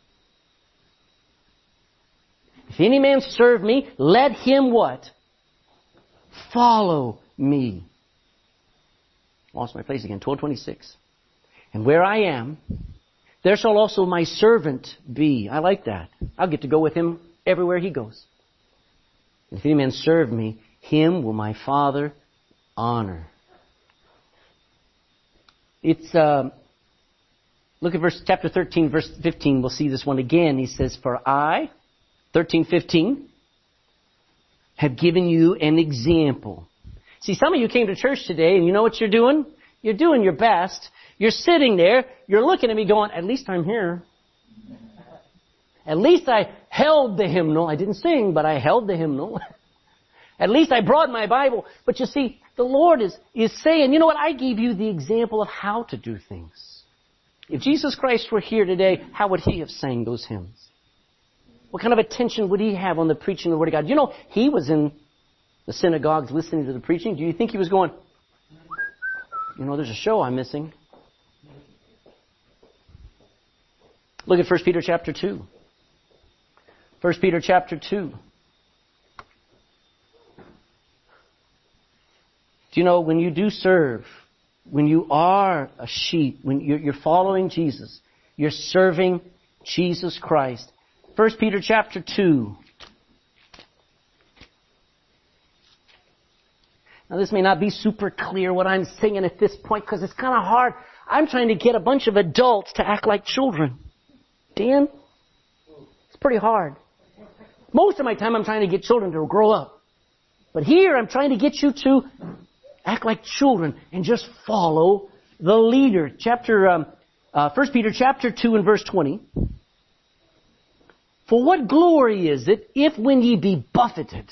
If any man serve me, let him what? Follow me. Lost my place again. twelve twenty-six. And where I am, there shall also my servant be. I like that. I'll get to go with him everywhere he goes. If any man serve me, him will my Father honor. It's, uh, look at verse, chapter thirteen, verse fifteen. We'll see this one again. He says, for I, thirteen fifteen, have given you an example. See, some of you came to church today and you know what you're doing? You're doing your best. You're sitting there. You're looking at me going, at least I'm here. At least I held the hymnal. I didn't sing, but I held the hymnal. At least I brought my Bible. But you see, the Lord is, is saying, you know what? I gave you the example of how to do things. If Jesus Christ were here today, how would He have sang those hymns? What kind of attention would He have on the preaching of the Word of God? You know, He was in the synagogues listening to the preaching. Do you think He was going, you know, there's a show I'm missing? Look at First Peter chapter two. First Peter chapter two. Do you know, when you do serve, when you are a sheep, when you're, you're following Jesus, you're serving Jesus Christ. First Peter chapter two. Now this may not be super clear what I'm singing at this point because it's kind of hard. I'm trying to get a bunch of adults to act like children. Dan? It's pretty hard. Most of my time I'm trying to get children to grow up. But here I'm trying to get you to act like children and just follow the leader. Chapter, um, uh, First Peter chapter two and verse twenty. For what glory is it if when ye be buffeted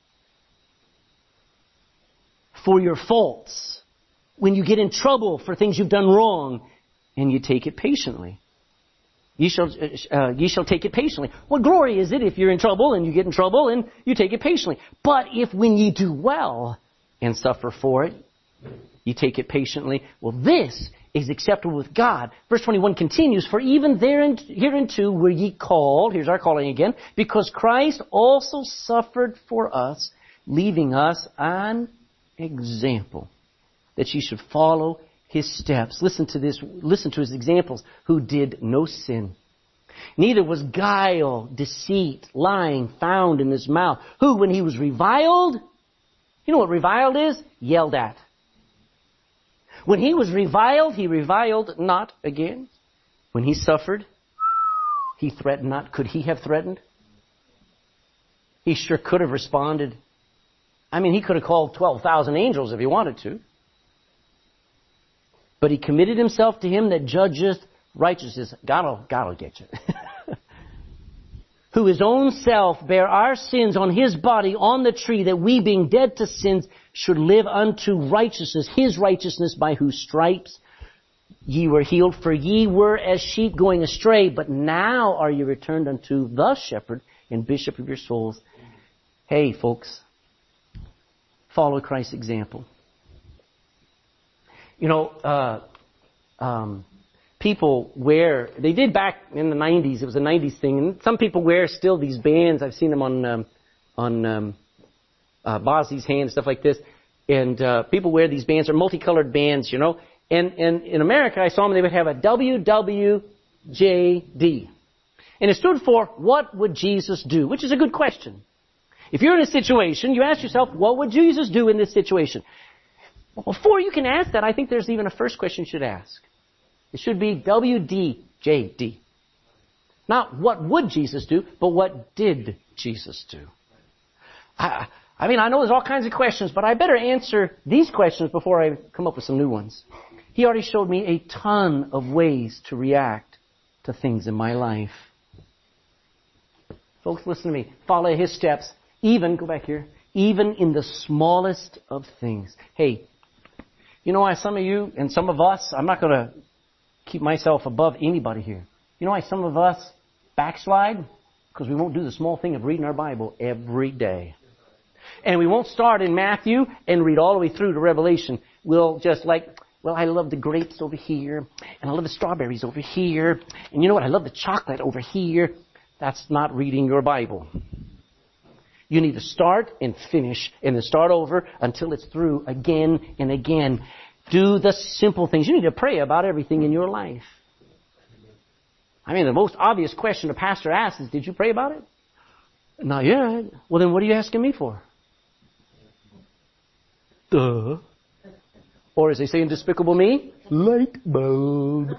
for your faults, when you get in trouble for things you've done wrong, and you take it patiently? Ye shall, uh, ye shall take it patiently. What glory is it if you're in trouble and you get in trouble and you take it patiently? But if when ye do well and suffer for it, You take it patiently. Well, this is acceptable with God. Verse twenty-one continues, for even therein, hereunto were ye called, here's our calling again, because Christ also suffered for us, leaving us an example, that ye should follow his steps. Listen to this, listen to his examples, who did no sin. Neither was guile, deceit, lying found in his mouth, who, when he was reviled, you know what reviled is? Yelled at. When he was reviled, he reviled not again. When he suffered, he threatened not. Could he have threatened? He sure could have responded. I mean, he could have called twelve thousand angels if he wanted to. But he committed himself to him that judgeth righteousness. God will, God will get you. Who his own self bare our sins on his body on the tree, that we being dead to sins should live unto righteousness, his righteousness, by whose stripes ye were healed. For ye were as sheep going astray, but now are ye returned unto the shepherd and bishop of your souls. Hey, folks, follow Christ's example. You know, uh, um, people wear, they did back in the nineties, it was a nineties thing, and some people wear still these bands. I've seen them on, um, on, um, uh, Bozzy's hand, stuff like this. And, uh, people wear these bands, or multicolored bands, you know. And, and in America, I saw them, they would have a W W J D. And it stood for, what would Jesus do? Which is a good question. If you're in a situation, you ask yourself, what would Jesus do in this situation? Well, before you can ask that, I think there's even a first question you should ask. It should be W D J D. Not what would Jesus do, but what did Jesus do? I, I mean, I know there's all kinds of questions, but I better answer these questions before I come up with some new ones. He already showed me a ton of ways to react to things in my life. Folks, listen to me. Follow his steps. Even, go back here, even in the smallest of things. Hey, you know why some of you and some of us, I'm not going to keep myself above anybody here. You know why some of us backslide? Because we won't do the small thing of reading our Bible every day. And we won't start in Matthew and read all the way through to Revelation. We'll just like, well, I love the grapes over here, and I love the strawberries over here, and you know what? I love the chocolate over here. That's not reading your Bible. You need to start and finish and then start over until it's through again and again. Do the simple things. You need to pray about everything in your life. I mean, the most obvious question a pastor asks is, did you pray about it? Not yet. Well, then what are you asking me for? Duh. Or as they say in Despicable Me, light bulb.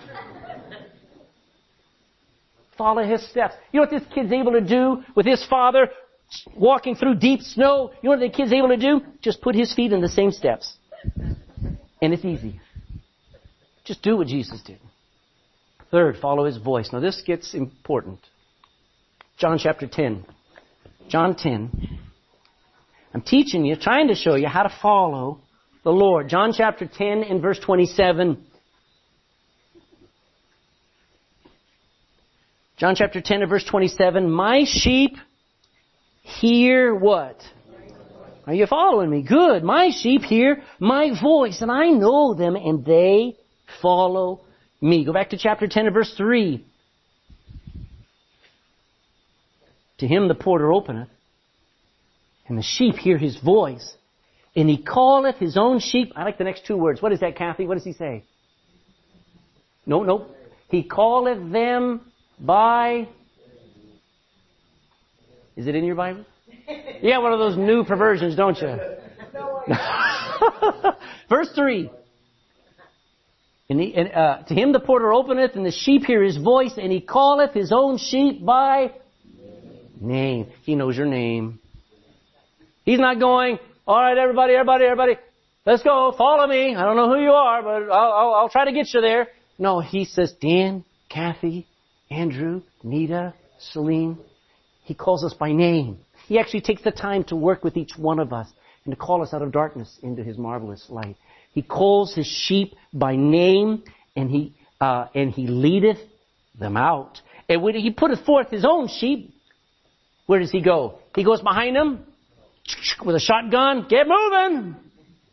Follow his steps. You know what this kid's able to do with his father walking through deep snow? You know what the kid's able to do? Just put his feet in the same steps. And it's easy. Just do what Jesus did. Third, follow his voice. Now this gets important. John chapter ten. John ten. I'm teaching you, trying to show you how to follow the Lord. John chapter ten and verse twenty-seven. John chapter ten and verse twenty-seven. My sheep hear what? Are you following me? Good. My sheep hear my voice, and I know them, and they follow me. Go back to chapter ten and verse three. To him the porter openeth, and the sheep hear his voice, and he calleth his own sheep. I like the next two words. What is that, Kathy? What does he say? No, no. He calleth them by... Is it in your Bible? Yeah, one of those new perversions, don't you? Verse three. And, he, and uh, to him the porter openeth, and the sheep hear his voice, and he calleth his own sheep by name. He knows your name. He's not going, all right, everybody, everybody, everybody, let's go, follow me. I don't know who you are, but I'll, I'll, I'll try to get you there. No, he says, Dan, Kathy, Andrew, Nita, Celine. He calls us by name. He actually takes the time to work with each one of us and to call us out of darkness into his marvelous light. He calls his sheep by name, and he uh, and he leadeth them out. And when he putteth forth his own sheep, where does he go? He goes behind them with a shotgun. Get moving!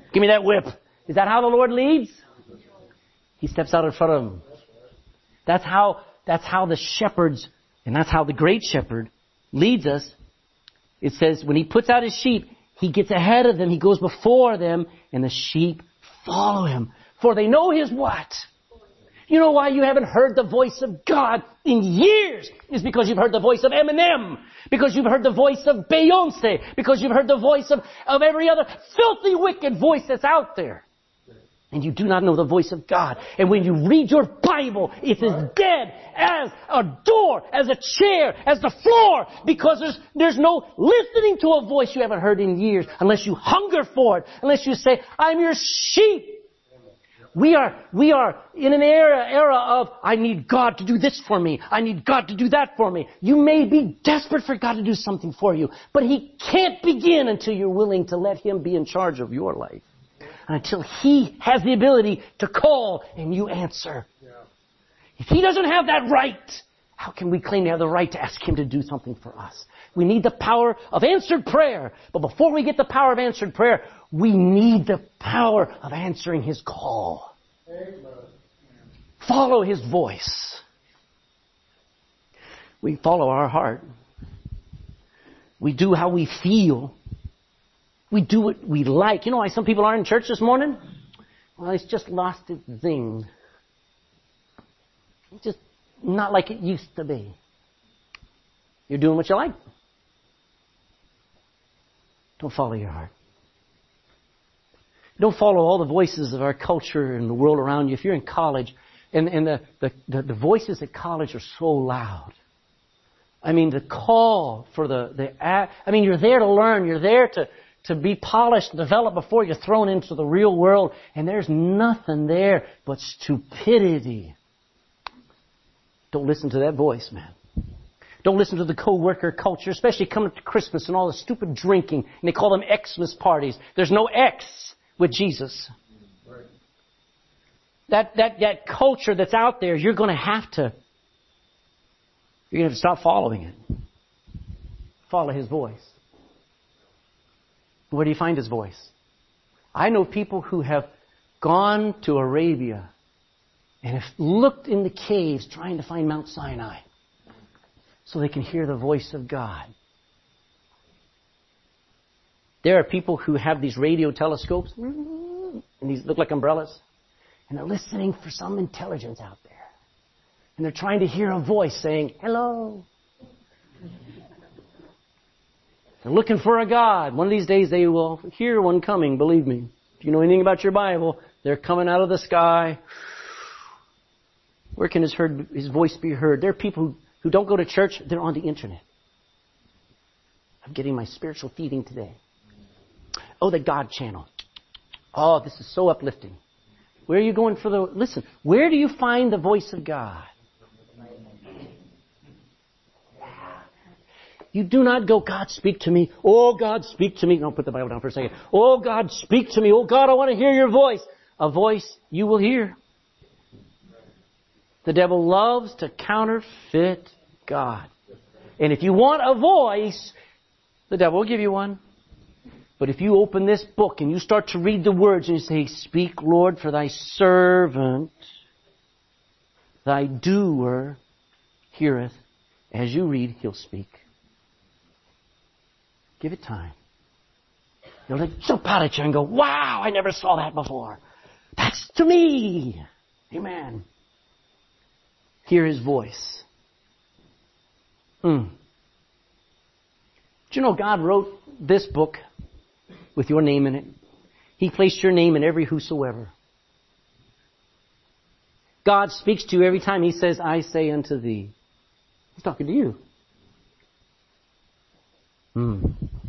Give me that whip. Is that how the Lord leads? He steps out in front of them. That's how, that's how the shepherds, and that's how the great shepherd leads us. It says when he puts out his sheep, he gets ahead of them, he goes before them, and the sheep follow him. For they know his what? You know why you haven't heard the voice of God in years? Is because you've heard the voice of Eminem. Because you've heard the voice of Beyonce. Because you've heard the voice of, of every other filthy, wicked voice that's out there. And you do not know the voice of God. And when you read your Bible, it's as dead as a door, as a chair, as the floor. Because there's, there's no listening to a voice you haven't heard in years. Unless you hunger for it. Unless you say, I'm your sheep. We are, we are in an era, era of, I need God to do this for me. I need God to do that for me. You may be desperate for God to do something for you. But He can't begin until you're willing to let Him be in charge of your life. Until He has the ability to call and you answer. Yeah. If He doesn't have that right, how can we claim to have the right to ask Him to do something for us? We need the power of answered prayer. But before we get the power of answered prayer, we need the power of answering His call. Amen. Follow His voice. We follow our heart. We do how we feel. We do what we like. You know why some people aren't in church this morning? Well, it's just lost its zing. It's just not like it used to be. You're doing what you like. Don't follow your heart. Don't follow all the voices of our culture and the world around you. If you're in college, and, and the, the, the, the voices at college are so loud. I mean, the call for the, the, I mean, you're there to learn. You're there to, to be polished and developed before you're thrown into the real world. And there's nothing there but stupidity. Don't listen to that voice, man. Don't listen to the co-worker culture, especially coming up to Christmas and all the stupid drinking. And they call them Xmas parties. There's no X with Jesus. Right. That, that, that culture that's out there, you're going to have to, you're going to have to stop following it. Follow His voice. Where do you find His voice? I know people who have gone to Arabia and have looked in the caves trying to find Mount Sinai so they can hear the voice of God. There are people who have these radio telescopes, and these look like umbrellas, and they're listening for some intelligence out there. And they're trying to hear a voice saying, hello. They're looking for a God. One of these days they will hear one coming, believe me. If you know anything about your Bible, they're coming out of the sky. Where can his, heard, his voice be heard? There are people who, who don't go to church, they're on the internet. I'm getting my spiritual feeding today. Oh, the God channel. Oh, this is so uplifting. Where are you going for the... Listen, where do you find the voice of God? You do not go, God, speak to me. Oh, God, speak to me. No, put the Bible down for a second. Oh, God, speak to me. Oh, God, I want to hear your voice. A voice you will hear. The devil loves to counterfeit God. And if you want a voice, the devil will give you one. But if you open this book and you start to read the words and you say, speak, Lord, for thy servant, thy doer heareth. As you read, he'll speak. Give it time. You'll like jump out at you and go, wow, I never saw that before. That's to me. Amen. Hear His voice. Hmm. Do you know God wrote this book with your name in it? He placed your name in every whosoever. God speaks to you every time He says, I say unto thee. He's talking to you. Hmm.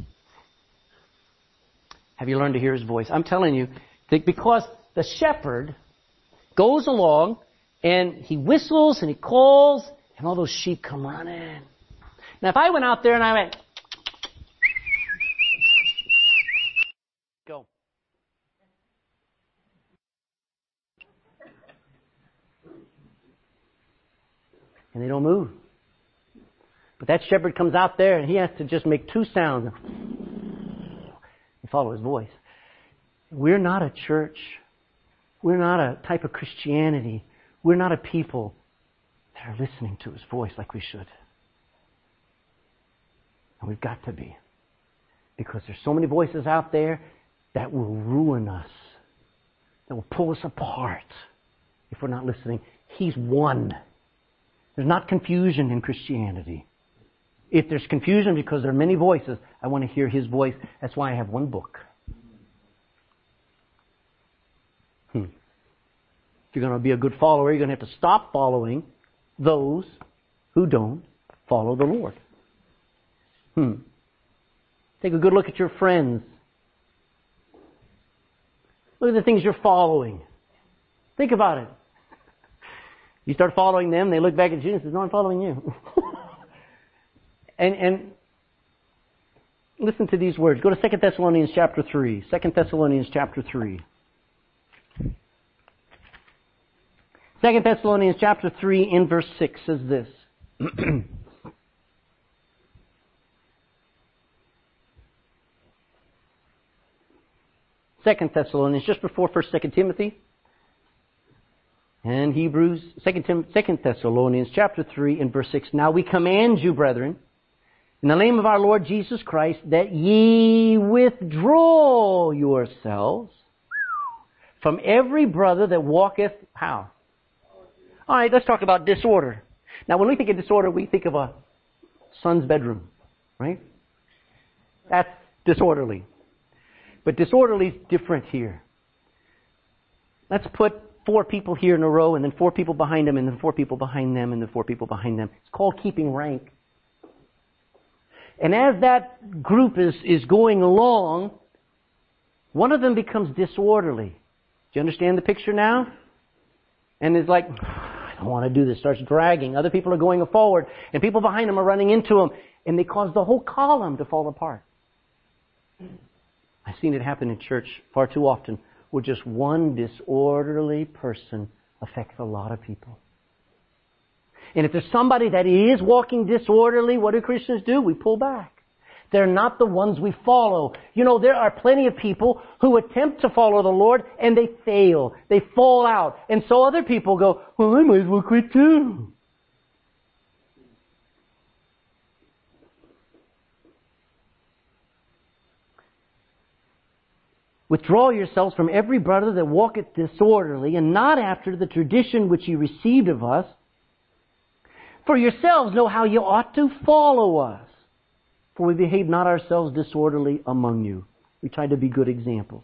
Have you learned to hear His voice? I'm telling you, that because the shepherd goes along and he whistles and he calls and all those sheep come running. Now if I went out there and I went, go. And they don't move. But that shepherd comes out there and he has to just make two sounds. You follow his voice. We're not a church. We're not a type of Christianity. We're not a people that are listening to His voice like we should. And we've got to be. Because there's so many voices out there that will ruin us, that will pull us apart if we're not listening. He's one. There's not confusion in Christianity. If there's confusion because there are many voices, I want to hear His voice. That's why I have one book. Hmm. If you're going to be a good follower, you're going to have to stop following those who don't follow the Lord. Hmm. Take a good look at your friends. Look at the things you're following. Think about it. You start following them, they look back at you and say, no, I'm following you. and and listen to these words. Go to Second Thessalonians chapter three. Second Thessalonians chapter three. Second Thessalonians chapter three in verse six says this. Second Thessalonians, just before First, Second Timothy, and Hebrews, Second, Tim, Second Thessalonians, chapter three, and verse six. Now we command you, brethren, in the name of our Lord Jesus Christ, that ye withdraw yourselves from every brother that walketh how? All right, let's talk about disorder. Now, when we think of disorder, we think of a son's bedroom, right? That's disorderly. But disorderly is different here. Let's put four people here in a row, and then four people behind them, and then four people behind them, and then four people behind them. It's called keeping rank. And as that group is, is going along, one of them becomes disorderly. Do you understand the picture now? And is like, I don't want to do this. Starts dragging. Other people are going forward, and people behind them are running into them, and they cause the whole column to fall apart. I've seen it happen in church far too often, where just one disorderly person affects a lot of people. And if there's somebody that is walking disorderly, what do Christians do? We pull back. They're not the ones we follow. You know, there are plenty of people who attempt to follow the Lord and they fail. They fall out. And so other people go, well, I might as well quit too. Withdraw yourselves from every brother that walketh disorderly, and not after the tradition which ye received of us. For yourselves know how you ought to follow us. For we behave not ourselves disorderly among you. We try to be good examples.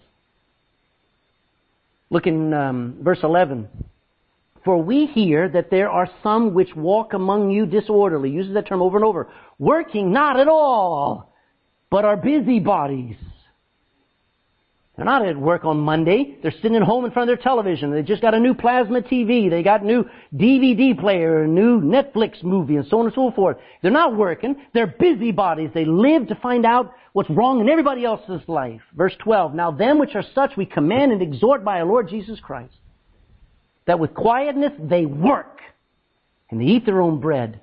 Look in um, verse eleven. For we hear that there are some which walk among you disorderly. Uses that term over and over. Working not at all, but are busybodies. They're not at work on Monday. They're sitting at home in front of their television. They just got a new plasma T V. They got a new D V D player, a new Netflix movie, and so on and so forth. They're not working. They're busybodies. They live to find out what's wrong in everybody else's life. Verse twelve. Now them which are such we command and exhort by our Lord Jesus Christ, that with quietness they work, and they eat their own bread.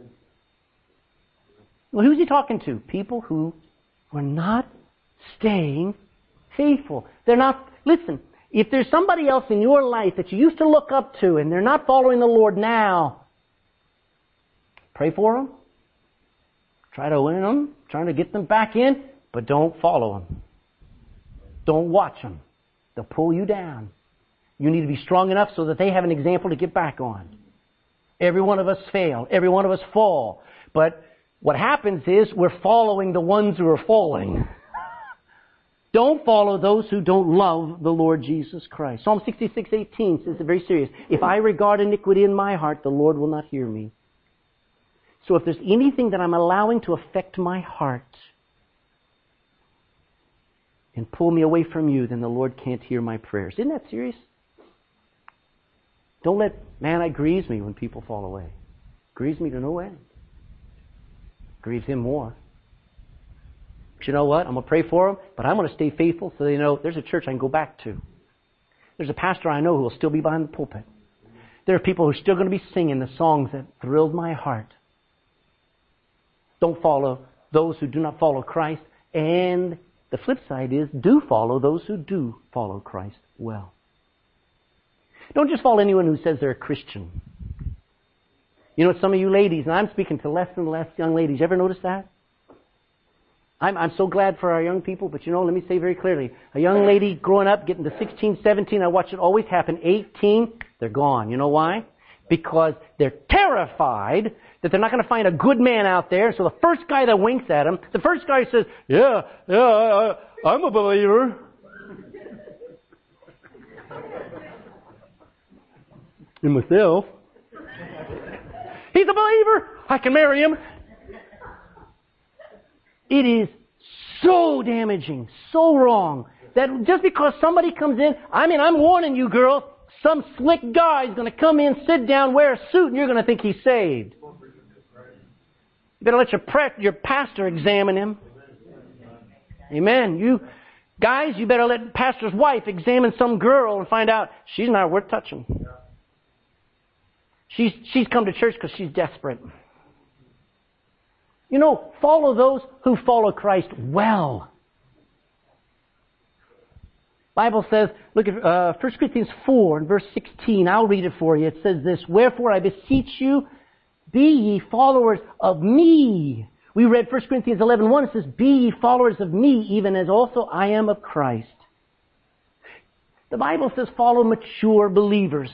Well, who's he talking to? People who were not staying faithful. They're not, listen, if there's somebody else in your life that you used to look up to and they're not following the Lord now, pray for them. Try to win them, trying to get them back in, but don't follow them. Don't watch them. They'll pull you down. You need to be strong enough so that they have an example to get back on. Every one of us fail. Every one of us fall. But what happens is we're following the ones who are falling. Don't follow those who don't love the Lord Jesus Christ. Psalm sixty-six eighteen says it very serious. If I regard iniquity in my heart, the Lord will not hear me. So if there's anything that I'm allowing to affect my heart and pull me away from you, then the Lord can't hear my prayers. Isn't that serious? Don't let, man, it grieves me when people fall away. It grieves me to no end. It grieves Him more. But you know what? I'm going to pray for them, but I'm going to stay faithful so they know there's a church I can go back to. There's a pastor I know who will still be behind the pulpit. There are people who are still going to be singing the songs that thrilled my heart. Don't follow those who do not follow Christ, and the flip side is, do follow those who do follow Christ well. Don't just follow anyone who says they're a Christian. You know, some of you ladies, and I'm speaking to less and less young ladies, you ever notice that? I'm, I'm so glad for our young people, but you know, let me say very clearly, a young lady growing up, getting to sixteen, seventeen, I watch it always happen, eighteen, they're gone. You know why? Because they're terrified that they're not going to find a good man out there, so the first guy that winks at them, the first guy says, yeah, yeah, I, I'm a believer. In myself. He's a believer. I can marry him. It is so damaging, so wrong, that just because somebody comes in, I mean, I'm warning you, girl, some slick guy's going to come in, sit down, wear a suit, and you're going to think he's saved. You better let your pre- your pastor examine him. Amen. You guys, you better let pastor's wife examine some girl and find out she's not worth touching. She's she's come to church because she's desperate. You know, follow those who follow Christ well. Bible says, look at uh, First Corinthians four and verse sixteen. I'll read it for you. It says this, wherefore I beseech you, be ye followers of me. We read First Corinthians eleven one. It says, be ye followers of me, even as also I am of Christ. The Bible says, follow mature believers.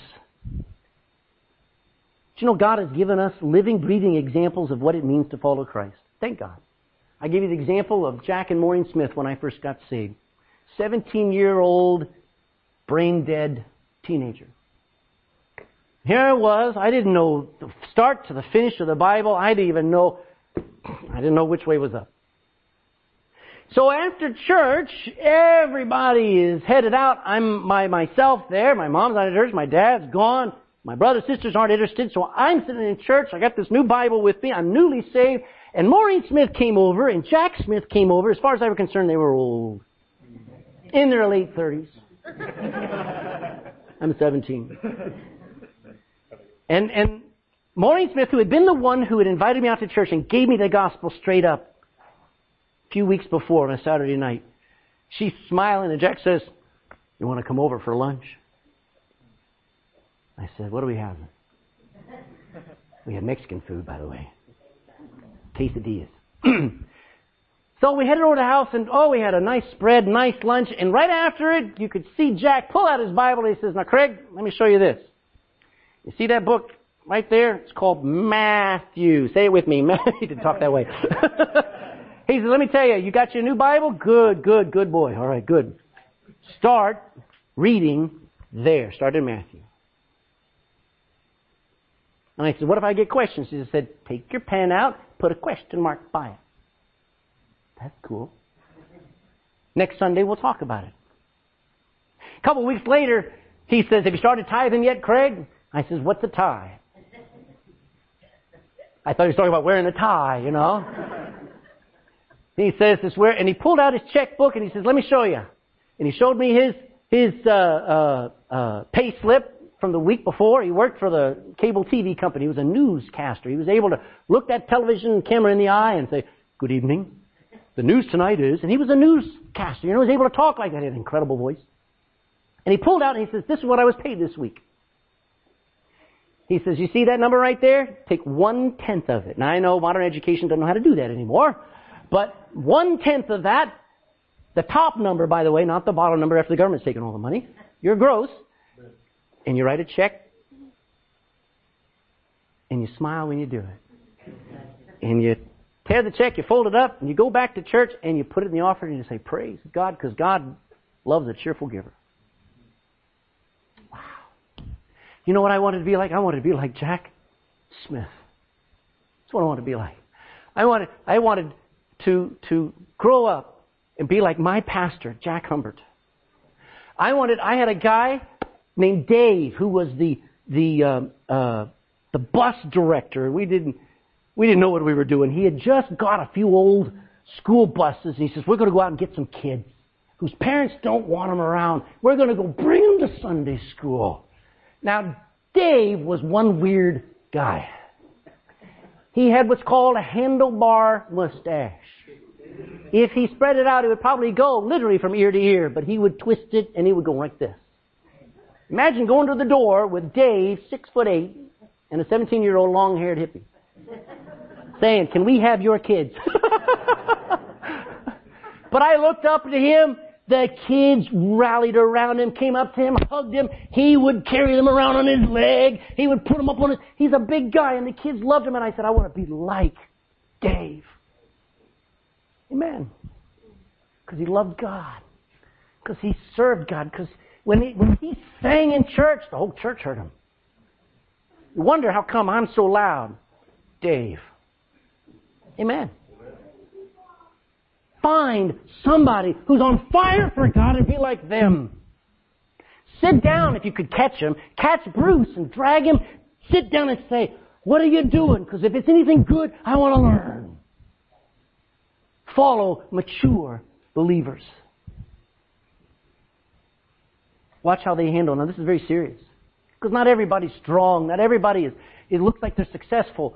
You know, God has given us living, breathing examples of what it means to follow Christ. Thank God. I gave you the example of Jack and Maureen Smith when I first got saved. seventeen-year-old, brain-dead teenager. Here I was. I didn't know the start to the finish of the Bible. I didn't even know, I didn't know which way was up. So after church, everybody is headed out. I'm by myself there. My mom's out of church. My dad's gone. My brothers and sisters aren't interested, so I'm sitting in church. I got this new Bible with me. I'm newly saved. And Maureen Smith came over, and Jack Smith came over. As far as I was concerned, they were old. In their late thirties. I'm seventeen. And, and Maureen Smith, who had been the one who had invited me out to church and gave me the gospel straight up a few weeks before on a Saturday night, she's smiling, and Jack says, you want to come over for lunch? I said, what do we have? We had Mexican food, by the way. Quesadillas. So we headed over to the house, and oh, we had a nice spread, nice lunch. And right after it, you could see Jack pull out his Bible. And he says, now, Craig, let me show you this. You see that book right there? It's called Matthew. Say it with me. He didn't talk that way. He said, let me tell you, you got your new Bible? Good, good, good boy. All right, good. Start reading there. Start in Matthew. And I said, what if I get questions? He said, take your pen out, put a question mark by it. That's cool. Next Sunday, we'll talk about it. A couple of weeks later, he says, have you started tithing yet, Craig? I says, what's a tie? I thought he was talking about wearing a tie, you know. He says, this where, and he pulled out his checkbook and he says, let me show you. And he showed me his, his, uh, uh, uh, pay slip from the week before. He worked for the cable T V company. He was a newscaster. He was able to look that television camera in the eye and say, good evening. The news tonight is, and he was a newscaster. You know, he was able to talk like that. He had an incredible voice. And he pulled out and he says, this is what I was paid this week. He says, you see that number right there? Take one-tenth of it. Now, I know modern education doesn't know how to do that anymore, but one-tenth of that, the top number, by the way, not the bottom number after the government's taken all the money, your gross, and you write a check, and you smile when you do it. And you tear the check, you fold it up, and you go back to church, and you put it in the offering, and you say, praise God, because God loves a cheerful giver. Wow. You know what I wanted to be like? I wanted to be like Jack Smith. That's what I wanted to be like. I wanted, I wanted to, to grow up and be like my pastor, Jack Humbert. I wanted, I had a guy named Dave, who was the the um, uh, the bus director. We didn't we didn't know what we were doing. He had just got a few old school buses, and he says, "We're going to go out and get some kids whose parents don't want them around. We're going to go bring them to Sunday school." Now, Dave was one weird guy. He had what's called a handlebar mustache. If he spread it out, it would probably go literally from ear to ear, but he would twist it and he would go like this. Imagine going to the door with Dave, six foot eight, and a seventeen-year-old long-haired hippie, saying, "Can we have your kids?" But I looked up to him. The kids rallied around him, came up to him, hugged him. He would carry them around on his leg. He would put them up on his... He's a big guy, and the kids loved him. And I said, I want to be like Dave. Amen. Because he loved God. Because he served God. Because when he, when he sang in church, the whole church heard him. You wonder how come I'm so loud. Dave. Amen. Find somebody who's on fire for God and be like them. Sit down if you could catch him. Catch Bruce and drag him. Sit down and say, what are you doing? Because if it's anything good, I want to learn. Follow mature believers. Watch how they handle. Now this is very serious. Because not everybody's strong. Not everybody is, it looks like they're successful.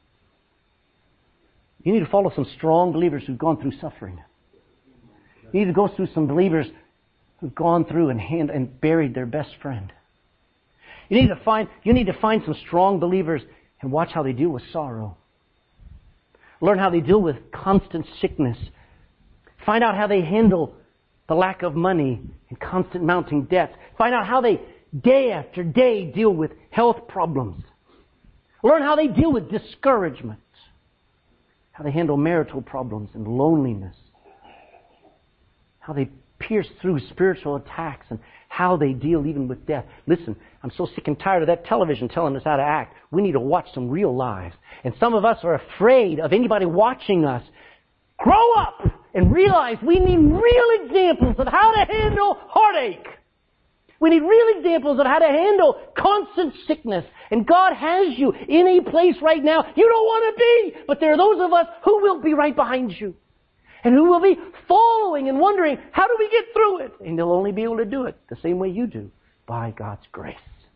You need to follow some strong believers who've gone through suffering. You need to go through some believers who've gone through and hand, and buried their best friend. You need to find you need to find some strong believers and watch how they deal with sorrow. Learn how they deal with constant sickness. Find out how they handle the lack of money and constant mounting debts. Find out how they day after day deal with health problems. Learn how they deal with discouragement. How they handle marital problems and loneliness. How they pierce through spiritual attacks and how they deal even with death. Listen, I'm so sick and tired of that television telling us how to act. We need to watch some real lives. And some of us are afraid of anybody watching us. Grow up and realize we need real examples of how to handle heartache. We need real examples of how to handle constant sickness. And God has you in a place right now you don't want to be. But there are those of us who will be right behind you. And who will be following and wondering, how do we get through it? And they'll only be able to do it the same way you do. By God's grace.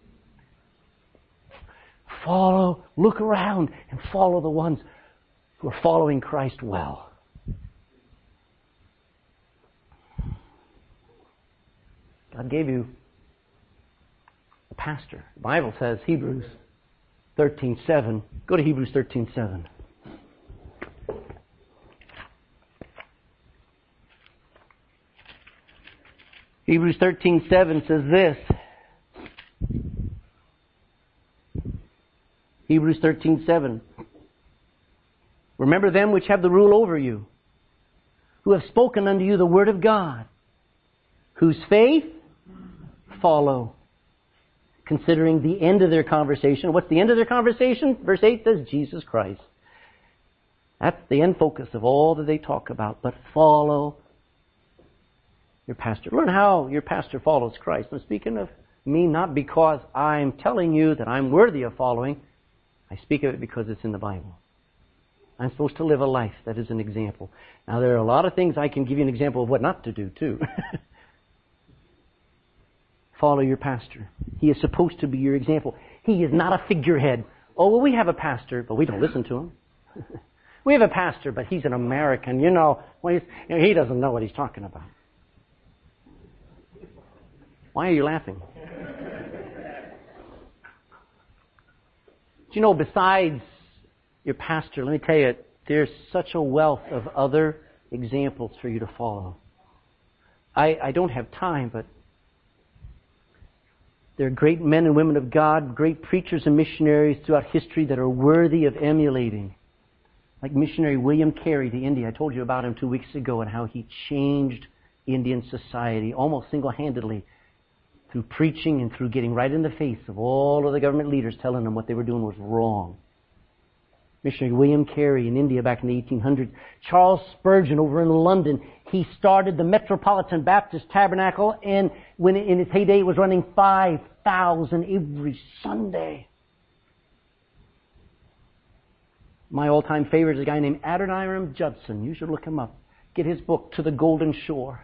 Follow, look around and follow the ones who are following Christ well. God gave you a pastor. The Bible says, Hebrews thirteen seven. Go to Hebrews thirteen seven. Hebrews thirteen seven says this. Hebrews thirteen seven. Remember them which have the rule over you, who have spoken unto you the word of God, whose faith follow. Considering the end of their conversation. What's the end of their conversation? Verse eight says Jesus Christ. That's the end focus of all that they talk about. But follow your pastor. Learn how your pastor follows Christ. I'm speaking of me not because I'm telling you that I'm worthy of following. I speak of it because it's in the Bible. I'm supposed to live a life that is an example. Now there are a lot of things I can give you an example of what not to do too. Follow your pastor. He is supposed to be your example. He is not a figurehead. Oh, well, we have a pastor, but we don't listen to him. We have a pastor, but he's an American. You know, well, he's, you know, he doesn't know what he's talking about. Why are you laughing? Do you know, besides your pastor, let me tell you, there's such a wealth of other examples for you to follow. I, I don't have time, but there are great men and women of God, great preachers and missionaries throughout history that are worthy of emulating. Like missionary William Carey to India. I told you about him two weeks ago and how he changed Indian society almost single-handedly through preaching and through getting right in the face of all of the government leaders telling them what they were doing was wrong. Missionary William Carey in India back in the eighteen hundreds. Charles Spurgeon over in London. He started the Metropolitan Baptist Tabernacle, and when in its heyday it was running five thousand every Sunday. My all-time favorite is a guy named Adoniram Judson. You should look him up. Get his book, To the Golden Shore.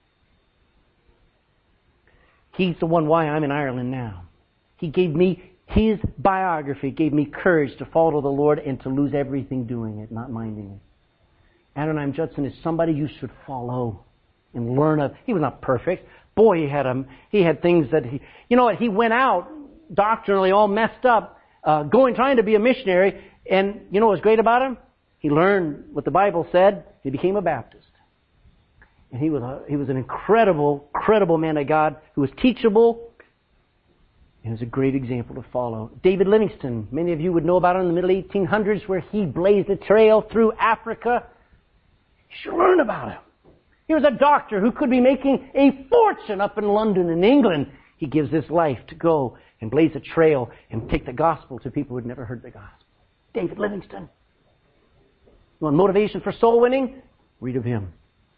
He's the one why I'm in Ireland now. He gave me, his biography gave me courage to follow the Lord and to lose everything doing it, not minding it. Adoniram Judson is somebody you should follow and learn of. He was not perfect. Boy, he had um, he had things that he, you know what, he went out doctrinally all messed up, uh, going, trying to be a missionary. And you know what was great about him? He learned what the Bible said. He became a Baptist. And he was a, he was an incredible, incredible man of God who was teachable. And was a great example to follow. David Livingstone, many of you would know about him in the middle eighteen hundreds, where he blazed a trail through Africa. You should learn about him. He was a doctor who could be making a fortune up in London and England. He gives his life to go and blaze a trail and take the gospel to people who had never heard the gospel. David Livingstone. You want motivation for soul winning? Read of him.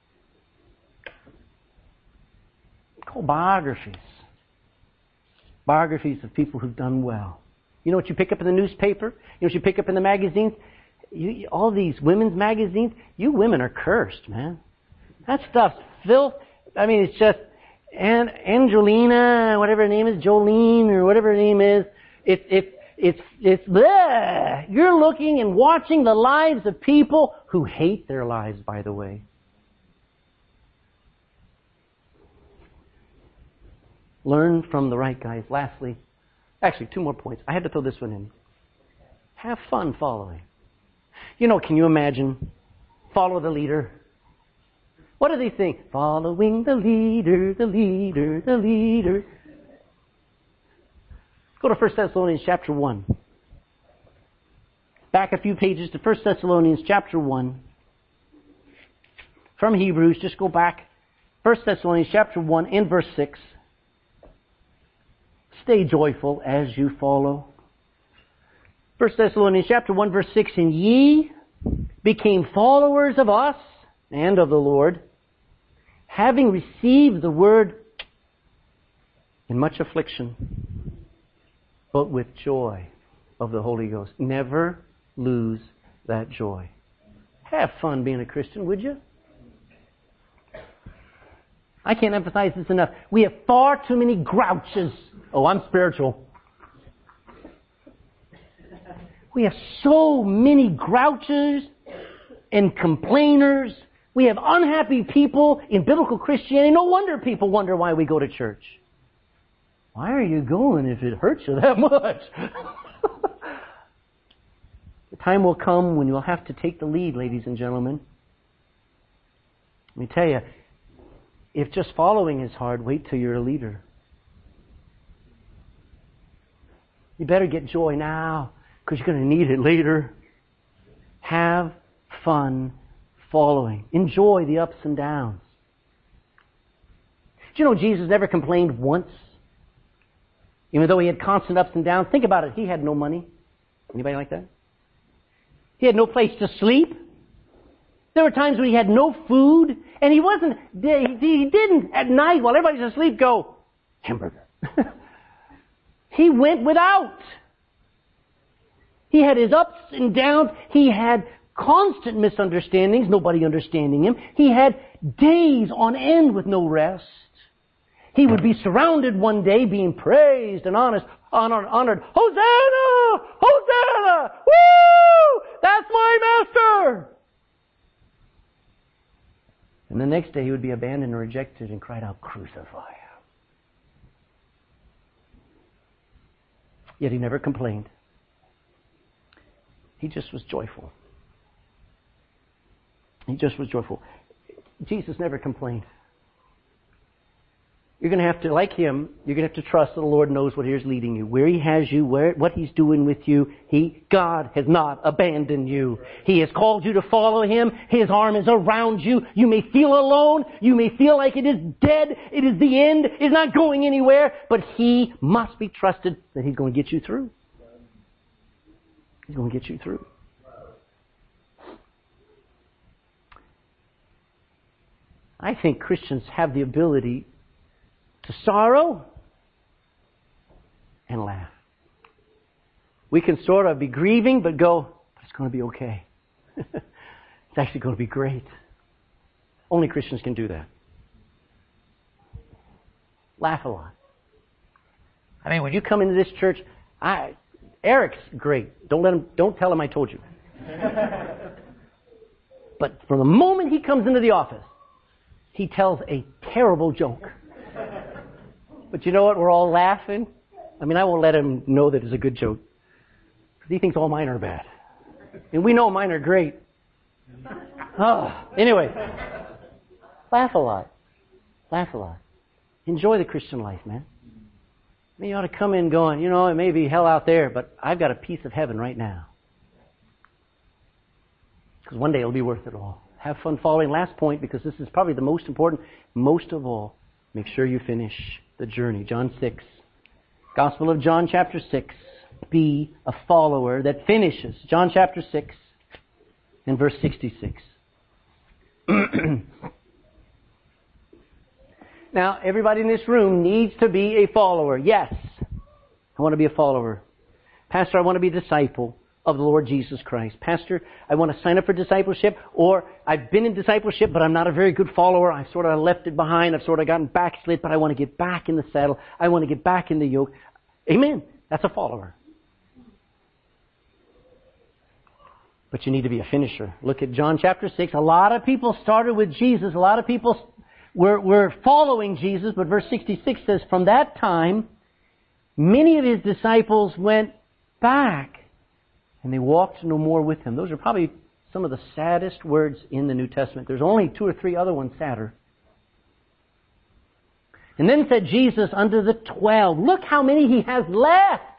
Call biographies. Biographies of people who've done well. You know what you pick up in the newspaper? You know what you pick up in the magazines? You, all these women's magazines, you women are cursed, man. That stuff's filth. I mean, it's just An- Angelina, whatever her name is, Jolene, or whatever her name is. It's it's it's it's bleh. You're looking and watching the lives of people who hate their lives, by the way. Learn from the right guys. Lastly, actually, two more points. I had to throw this one in. Have fun following. You know, can you imagine? Follow the leader. What do they think? Following the leader, the leader, the leader. Go to First Thessalonians chapter one. Back a few pages to First Thessalonians chapter one. From Hebrews, just go back. First Thessalonians chapter one and verse six. Stay joyful as you follow. First Thessalonians chapter one verse six. And ye became followers of us and of the Lord, having received the word in much affliction, but with joy of the Holy Ghost. Never lose that joy. Have fun being a Christian, would you? I can't emphasize this enough. We have far too many grouches. Oh, I'm spiritual. We have so many grouches and complainers. We have unhappy people in biblical Christianity. No wonder people wonder why we go to church. Why are you going if it hurts you that much? The time will come when you'll have to take the lead, ladies and gentlemen. Let me tell you, if just following is hard, wait till you're a leader. You better get joy now, because you're going to need it later. Have fun following. Enjoy the ups and downs. Do you know Jesus never complained once? Even though he had constant ups and downs. Think about it. He had no money. Anybody like that? He had no place to sleep. There were times when he had no food. And he wasn't, he didn't at night while everybody's asleep go, hamburger. He went without. He had his ups and downs. He had constant misunderstandings, nobody understanding him. He had days on end with no rest. He would be surrounded one day being praised and honest, honored, honored. Hosanna! Hosanna! Woo! That's my master! And the next day he would be abandoned and rejected and cried out, crucify him. Yet he never complained. He just was joyful. He just was joyful. Jesus never complained. You're going to have to, like him, you're going to have to trust that the Lord knows what He's leading you. Where He has you, where, what He's doing with you. He, God has not abandoned you. He has called you to follow Him. His arm is around you. You may feel alone. You may feel like it is dead. It is the end. It's not going anywhere. But He must be trusted that He's going to get you through. He's going to get you through. I think Christians have the ability to sorrow and laugh. We can sort of be grieving, but go, but it's going to be okay. It's actually going to be great. Only Christians can do that. Laugh a lot. I mean, when you come into this church, I, Eric's great. Don't let him. Don't tell him I told you. But from the moment he comes into the office, he tells a terrible joke. But you know what? We're all laughing. I mean, I won't let him know that it's a good joke. Because he thinks all mine are bad. And we know mine are great. Oh, anyway, laugh a lot. Laugh a lot. Enjoy the Christian life, man. I mean, you ought to come in going, you know, it may be hell out there, but I've got a piece of heaven right now. Because one day it'll be worth it all. Have fun following. Last point, because this is probably the most important. Most of all, make sure you finish the journey. John six. Gospel of John chapter six. Be a follower that finishes. John chapter six and verse sixty-six. Now, everybody in this room needs to be a follower. Yes, I want to be a follower. Pastor, I want to be a disciple of the Lord Jesus Christ. Pastor, I want to sign up for discipleship, or I've been in discipleship, but I'm not a very good follower. I've sort of left it behind. I've sort of gotten backslid, but I want to get back in the saddle. I want to get back in the yoke. Amen. That's a follower. But you need to be a finisher. Look at John chapter six. A lot of people started with Jesus. A lot of people were, were following Jesus. But verse sixty-six says, from that time, many of his disciples went back, and they walked no more with him. Those are probably some of the saddest words in the New Testament. There's only two or three other ones sadder. And then said Jesus unto the twelve, look how many he has left.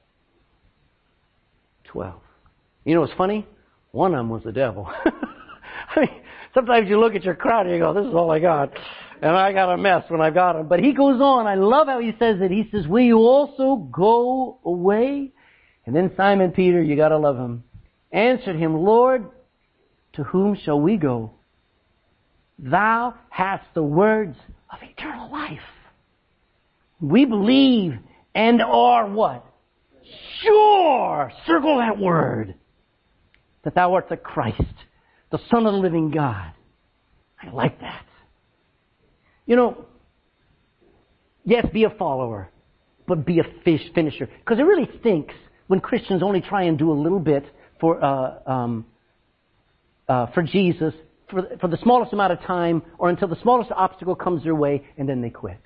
Twelve. You know what's funny? One of them was the devil. I mean, sometimes you look at your crowd and you go, this is all I got. And I got a mess when I got him. But he goes on. I love how he says it. He says, will you also go away? And then Simon Peter, you got to love him, answered him, Lord, to whom shall we go? Thou hast the words of eternal life. We believe and are what? Sure. Circle that word. That thou art the Christ, the Son of the living God. I like that. You know, yes, be a follower, but be a fish finisher. Because it really stinks when Christians only try and do a little bit for uh, um, uh, for Jesus for, for the smallest amount of time, or until the smallest obstacle comes their way, and then they quit.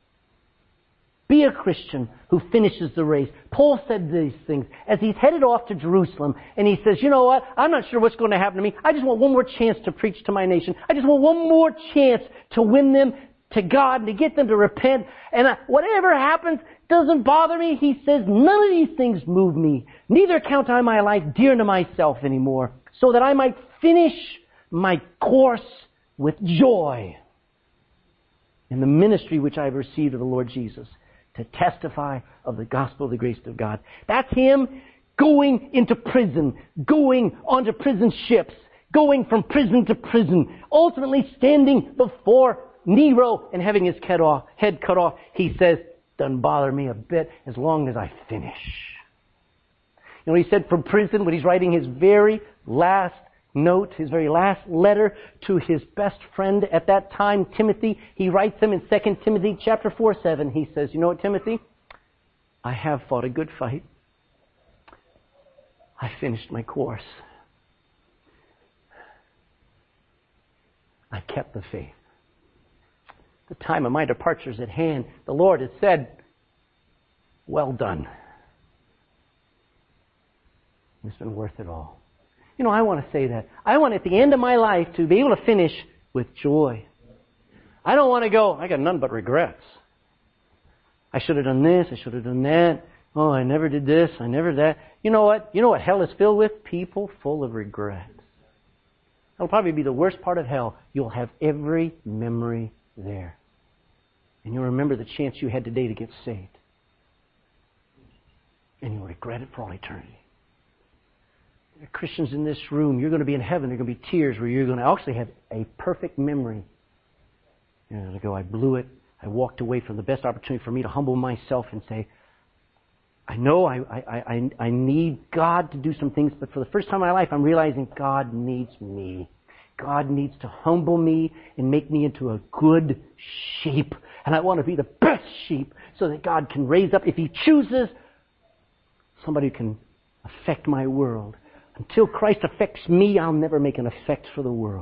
Be a Christian who finishes the race. Paul said these things as he's headed off to Jerusalem, and he says, you know what? I'm not sure what's going to happen to me. I just want one more chance to preach to my nation. I just want one more chance to win them to God and to get them to repent. And uh, whatever happens doesn't bother me. He says, none of these things move me. Neither count I my life dear to myself anymore, so that I might finish my course with joy in the ministry which I have received of the Lord Jesus, to testify of the gospel of the grace of God. That's him going into prison, going onto prison ships, going from prison to prison, ultimately standing before Nero and having his head off, head cut off. He says, doesn't bother me a bit as long as I finish. You know, he said from prison, when he's writing his very last note, his very last letter to his best friend at that time, Timothy, he writes him in Second Timothy chapter four, seven. He says, you know what, Timothy? I have fought a good fight. I finished my course. I kept the faith. The time of my departure is at hand. The Lord has said, well done. It's been worth it all. You know, I want to say that. I want at the end of my life to be able to finish with joy. I don't want to go, I got none but regrets. I should have done this, I should have done that. Oh, I never did this, I never that. You know what? You know what hell is filled with? People full of regrets. That'll probably be the worst part of hell. You'll have every memory there. And you'll remember the chance you had today to get saved. And you'll regret it for all eternity. There are Christians in this room, you're going to be in heaven. There are going to be tears where you're going to actually have a perfect memory. You're going to go, I blew it. I walked away from the best opportunity for me to humble myself and say, I know I, I, I, I need God to do some things, but for the first time in my life, I'm realizing God needs me. God needs to humble me and make me into a good sheep. And I want to be the best sheep so that God can raise up, if He chooses, somebody who can affect my world. Until Christ affects me, I'll never make an effect for the world.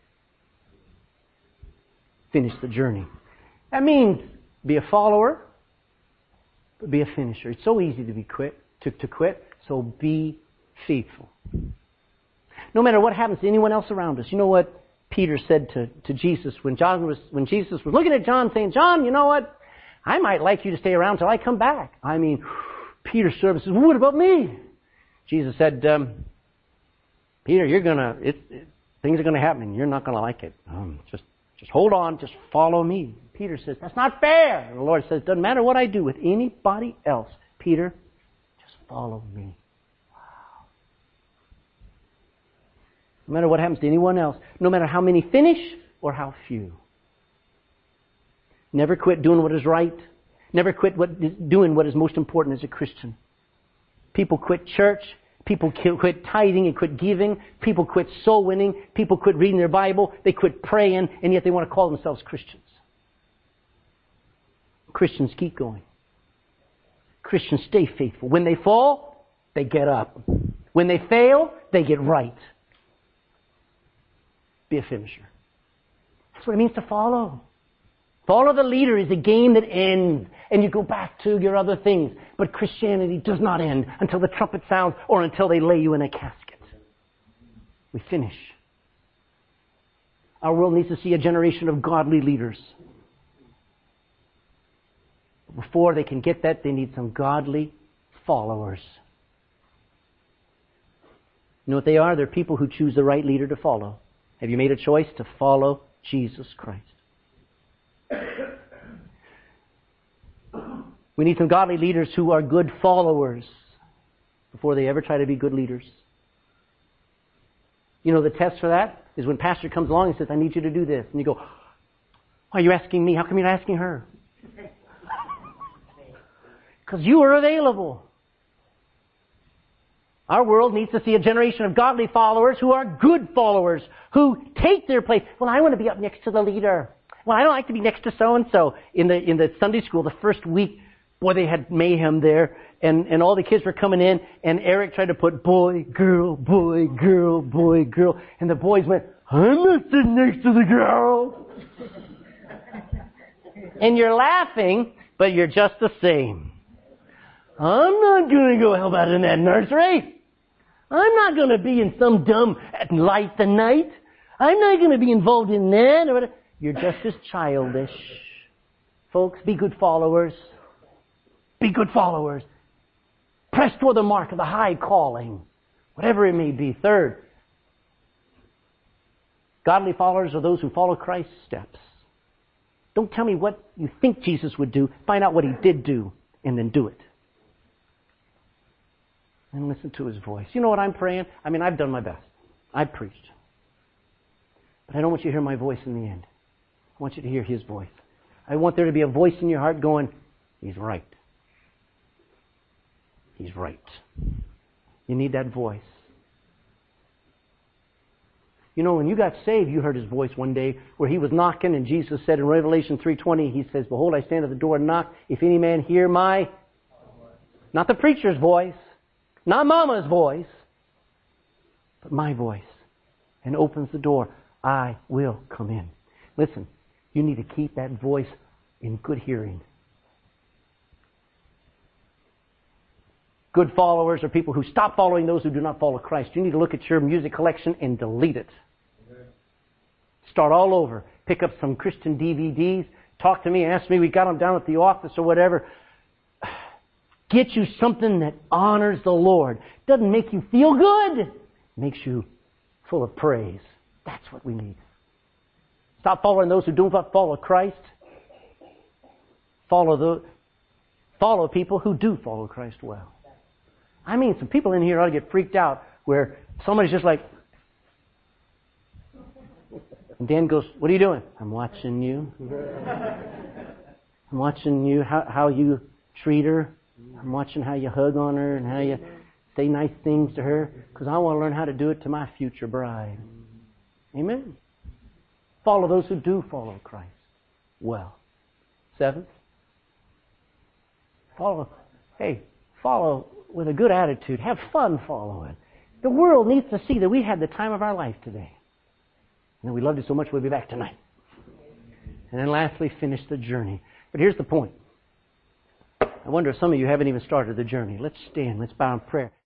Finish the journey. That means be a follower, but be a finisher. It's so easy to be quit, to, to quit, so be faithful. No matter what happens to anyone else around us. You know what Peter said to, to Jesus when John was when Jesus was looking at John saying, John, you know what? I might like you to stay around till I come back. I mean, Peter stood up and says, well, what about me? Jesus said, um, Peter, you're gonna, it, it, things are gonna happen and you're not gonna like it. Um, just, just hold on, just follow me. Peter says, that's not fair. And the Lord says, doesn't matter what I do with anybody else, Peter, just follow me. Wow. No matter what happens to anyone else, no matter how many finish or how few. Never quit doing what is right. Never quit what is, doing what is most important as a Christian. People quit church. People quit tithing and quit giving. People quit soul winning. People quit reading their Bible. They quit praying, and yet they want to call themselves Christians. Christians keep going. Christians stay faithful. When they fall, they get up. When they fail, they get right. Be a finisher. That's what it means to follow. Follow the leader is a game that ends, and you go back to your other things. But Christianity does not end until the trumpet sounds or until they lay you in a casket. We finish. Our world needs to see a generation of godly leaders. Before they can get that, they need some godly followers. You know what they are? They're people who choose the right leader to follow. Have you made a choice to follow Jesus Christ? We need some godly leaders who are good followers before they ever try to be good leaders. You know, the test for that is when pastor comes along and says, I need you to do this. And you go, why are you asking me? How come you're not asking her? Because you are available. Our world needs to see a generation of godly followers who are good followers, who take their place. Well, I want to be up next to the leader. Well, I don't like to be next to so-and-so. In the in the Sunday school, the first week, boy, they had mayhem there, and, and all the kids were coming in, and Eric tried to put boy, girl, boy, girl, boy, girl, and the boys went, I'm not sitting next to the girl. And you're laughing, but you're just the same. I'm not going to go help out in that nursery. I'm not going to be in some dumb light the night. I'm not going to be involved in that. Or whatever. You're just as childish. Folks, be good followers. Be good followers. Press toward the mark of the high calling. Whatever it may be. Third, godly followers are those who follow Christ's steps. Don't tell me what you think Jesus would do. Find out what He did do and then do it. And listen to His voice. You know what I'm praying? I mean, I've done my best. I've preached. But I don't want you to hear my voice in the end. I want you to hear His voice. I want there to be a voice in your heart going, He's right. He's right. You need that voice. You know, when you got saved, you heard His voice one day where He was knocking, and Jesus said in Revelation three twenty, He says, Behold, I stand at the door and knock. If any man hear my, not the preacher's voice, not Mama's voice, but my voice, and opens the door, I will come in. Listen, you need to keep that voice in good hearing. Good followers are people who stop following those who do not follow Christ. You need to look at your music collection and delete it. Start all over. Pick up some Christian D V Ds. Talk to me. Ask me. We got them down at the office or whatever. Get you something that honors the Lord. Doesn't make you feel good. Makes you full of praise. That's what we need. Stop following those who do not follow Christ. Follow the follow people who do follow Christ well. I mean, some people in here ought to get freaked out where somebody's just like, and Dan goes, what are you doing? I'm watching you. I'm watching you, how, how you treat her. I'm watching how you hug on her and how you say nice things to her because I want to learn how to do it to my future bride. Amen. Follow those who do follow Christ well. Seventh, follow, hey, follow with a good attitude. Have fun following. The world needs to see that we had the time of our life today. And we loved it so much we'll be back tonight. And then lastly, finish the journey. But here's the point. I wonder if some of you haven't even started the journey. Let's stand. Let's bow in prayer.